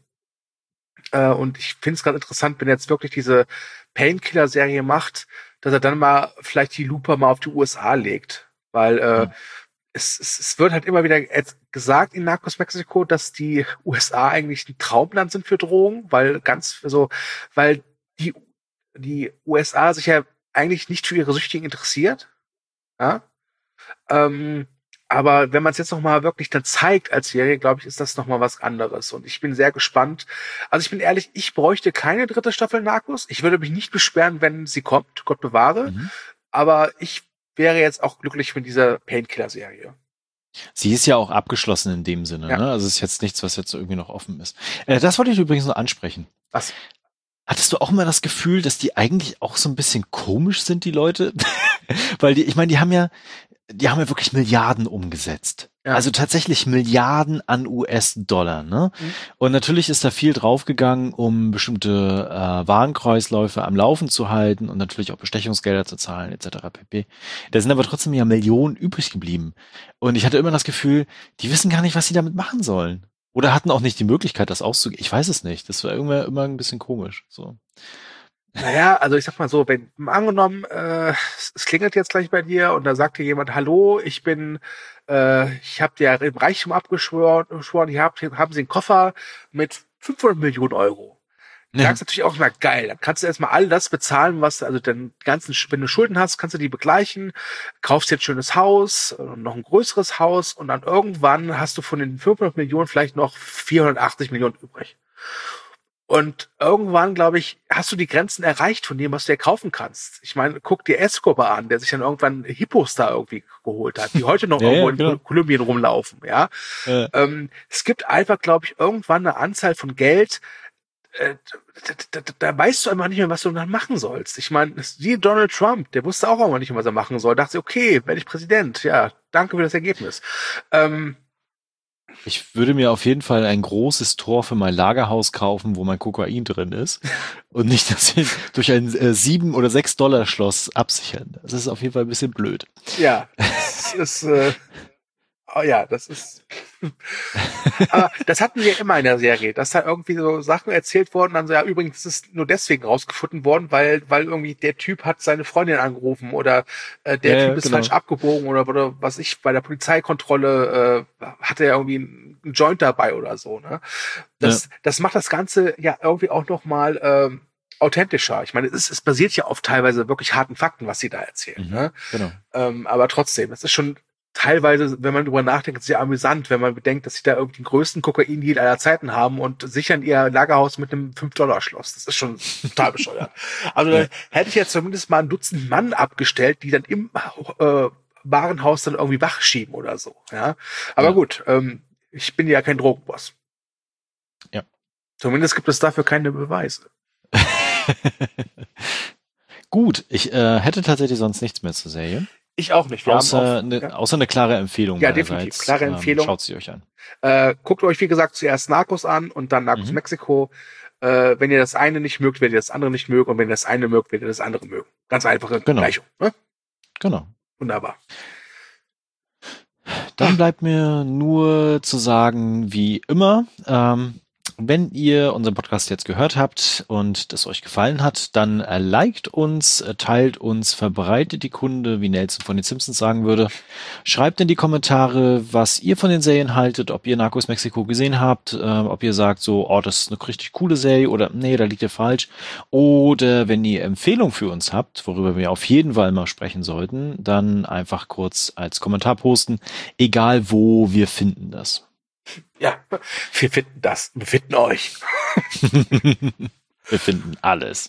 Äh, und ich finde es gerade interessant, wenn er jetzt wirklich diese Painkiller-Serie macht, dass er dann mal vielleicht die Lupe mal auf die U S A legt. Weil äh, Hm. es, es, es wird halt immer wieder jetzt gesagt in Narcos Mexico, dass die U S A eigentlich ein Traumland sind für Drogen, weil ganz, also, weil die, die U S A sich ja eigentlich nicht für ihre Süchtigen interessiert. Ja? Ähm, aber wenn man es jetzt noch mal wirklich dann zeigt als Serie, glaube ich, ist das noch mal was anderes. Und ich bin sehr gespannt. Also ich bin ehrlich, ich bräuchte keine dritte Staffel Narcos. Ich würde mich nicht beschweren, wenn sie kommt, Gott bewahre. Mhm. Aber ich wäre jetzt auch glücklich mit dieser Painkiller-Serie. Sie ist ja auch abgeschlossen in dem Sinne, Ja. ne? Also es ist jetzt nichts, was jetzt irgendwie noch offen ist. Äh, das wollte ich übrigens noch ansprechen. Was? Hattest du auch mal das Gefühl, dass die eigentlich auch so ein bisschen komisch sind, die Leute? Weil die, ich meine, die haben ja, die haben ja wirklich Milliarden umgesetzt. Ja. Also tatsächlich Milliarden an U S-Dollar, ne? Mhm. Und natürlich ist da viel draufgegangen, um bestimmte äh, Warenkreisläufe am Laufen zu halten und natürlich auch Bestechungsgelder zu zahlen, et cetera pp. Da sind aber trotzdem ja Millionen übrig geblieben. Und ich hatte immer das Gefühl, die wissen gar nicht, was sie damit machen sollen. Oder hatten auch nicht die Möglichkeit, das auszugeben. Ich weiß es nicht. Das war irgendwie immer ein bisschen komisch. So. Naja, also ich sag mal so, wenn angenommen, äh, es, es klingelt jetzt gleich bei dir und da sagt dir jemand, hallo, ich bin, äh, ich habe dir im Reichtum abgeschworen, geschworen, hier habt, haben Sie einen Koffer mit fünfhundert Millionen Euro. Dann Ja. sagst du natürlich auch mal geil, dann kannst du erstmal all das bezahlen, was, also den ganzen, wenn du Schulden hast, kannst du die begleichen, kaufst dir ein schönes Haus, äh, noch ein größeres Haus und dann irgendwann hast du von den fünfhundert Millionen vielleicht noch vierhundertachtzig Millionen übrig. Und irgendwann, glaube ich, hast du die Grenzen erreicht von dem, was du dir kaufen kannst. Ich meine, guck dir Escobar an, der sich dann irgendwann Hippos da irgendwie geholt hat, die heute noch Ja, irgendwo ja, in genau. Kol- Kolumbien rumlaufen, ja. Äh, Ähm, es gibt einfach, glaube ich, irgendwann eine Anzahl von Geld, äh, da, da, da weißt du einfach nicht mehr, was du dann machen sollst. Ich meine, wie Donald Trump, der wusste auch immer nicht mehr, was er machen soll. Dachte, okay, werde ich Präsident. Ja, danke für das Ergebnis. Ähm, Ich würde mir auf jeden Fall ein großes Tor für mein Lagerhaus kaufen, wo mein Kokain drin ist und nicht das durch ein äh, sieben oder sechs Dollar Schloss absichern. Das ist auf jeden Fall ein bisschen blöd. ja, das ist, äh, oh ja, das ist, aber das hatten wir ja immer in der Serie, dass da irgendwie so Sachen erzählt wurden, dann so, ja, übrigens ist es nur deswegen rausgefunden worden, weil, weil irgendwie der Typ hat seine Freundin angerufen oder äh, der Ja, Typ ist genau. falsch abgebogen oder, oder was ich, bei der Polizeikontrolle äh, hatte er irgendwie einen Joint dabei oder so, ne? Das, das macht das Ganze ja irgendwie auch nochmal ähm, authentischer. Ich meine, es, es basiert ja auf teilweise wirklich harten Fakten, was sie da erzählen, Mhm, ne? genau. Ähm, aber trotzdem, es ist schon teilweise, wenn man drüber nachdenkt, sehr amüsant, wenn man bedenkt, dass sie da irgendwie den größten Kokain-Deal aller Zeiten haben und sichern ihr Lagerhaus mit einem fünf Dollar Schloss. Das ist schon total bescheuert. Also Ja. hätte ich jetzt zumindest mal ein Dutzend Mann abgestellt, die dann im äh, Warenhaus dann irgendwie wach schieben oder so. Ja, aber Ja. gut, ähm, ich bin ja kein Drogenboss. Ja. Zumindest gibt es dafür keine Beweise. Gut, ich äh, hätte tatsächlich sonst nichts mehr zur Serie. Ich auch nicht. Wir Außer, haben eine, auch, ja. außer eine klare Empfehlung. Ja, meinerseits. definitiv. Klare Ähm, Empfehlung. Schaut sie euch an. Äh, guckt euch, wie gesagt, zuerst Narcos an und dann Narcos Mhm. Mexiko. Äh, wenn ihr das eine nicht mögt, werdet ihr das andere nicht mögen. Und wenn ihr das eine mögt, werdet ihr das andere mögen. Ganz einfache Genau. Gleichung. Ne? Genau. Wunderbar. Dann bleibt mir nur zu sagen, wie immer, ähm, wenn ihr unseren Podcast jetzt gehört habt und das euch gefallen hat, dann äh, liked uns, äh, teilt uns, verbreitet die Kunde, wie Nelson von den Simpsons sagen würde. Schreibt in die Kommentare, was ihr von den Serien haltet, ob ihr Narcos Mexiko gesehen habt, äh, ob ihr sagt so, oh, das ist eine richtig coole Serie oder nee, da liegt ihr falsch. Oder wenn ihr Empfehlungen für uns habt, worüber wir auf jeden Fall mal sprechen sollten, dann einfach kurz als Kommentar posten, egal wo, wir finden das. Ja, wir finden das. Wir finden euch. Wir finden alles.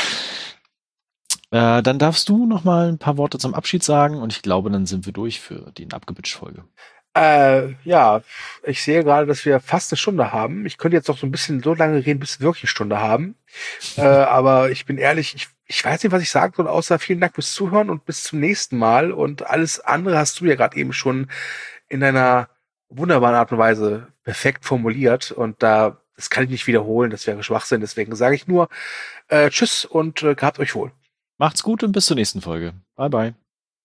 Ja. Äh, dann darfst du noch mal ein paar Worte zum Abschied sagen und ich glaube, dann sind wir durch für die Abgebitsch-Folge. Äh, ja, ich sehe gerade, dass wir fast eine Stunde haben. Ich könnte jetzt noch so ein bisschen so lange reden, bis wir wirklich eine Stunde haben. äh, aber ich bin ehrlich, ich, ich weiß nicht, was ich sagen soll, außer vielen Dank fürs Zuhören und bis zum nächsten Mal. Und alles andere hast du ja gerade eben schon in deiner wunderbaren Art und Weise perfekt formuliert und da, das kann ich nicht wiederholen, das wäre Schwachsinn, deswegen sage ich nur äh, Tschüss und äh, gehabt euch wohl. Macht's gut und bis zur nächsten Folge. Bye, bye.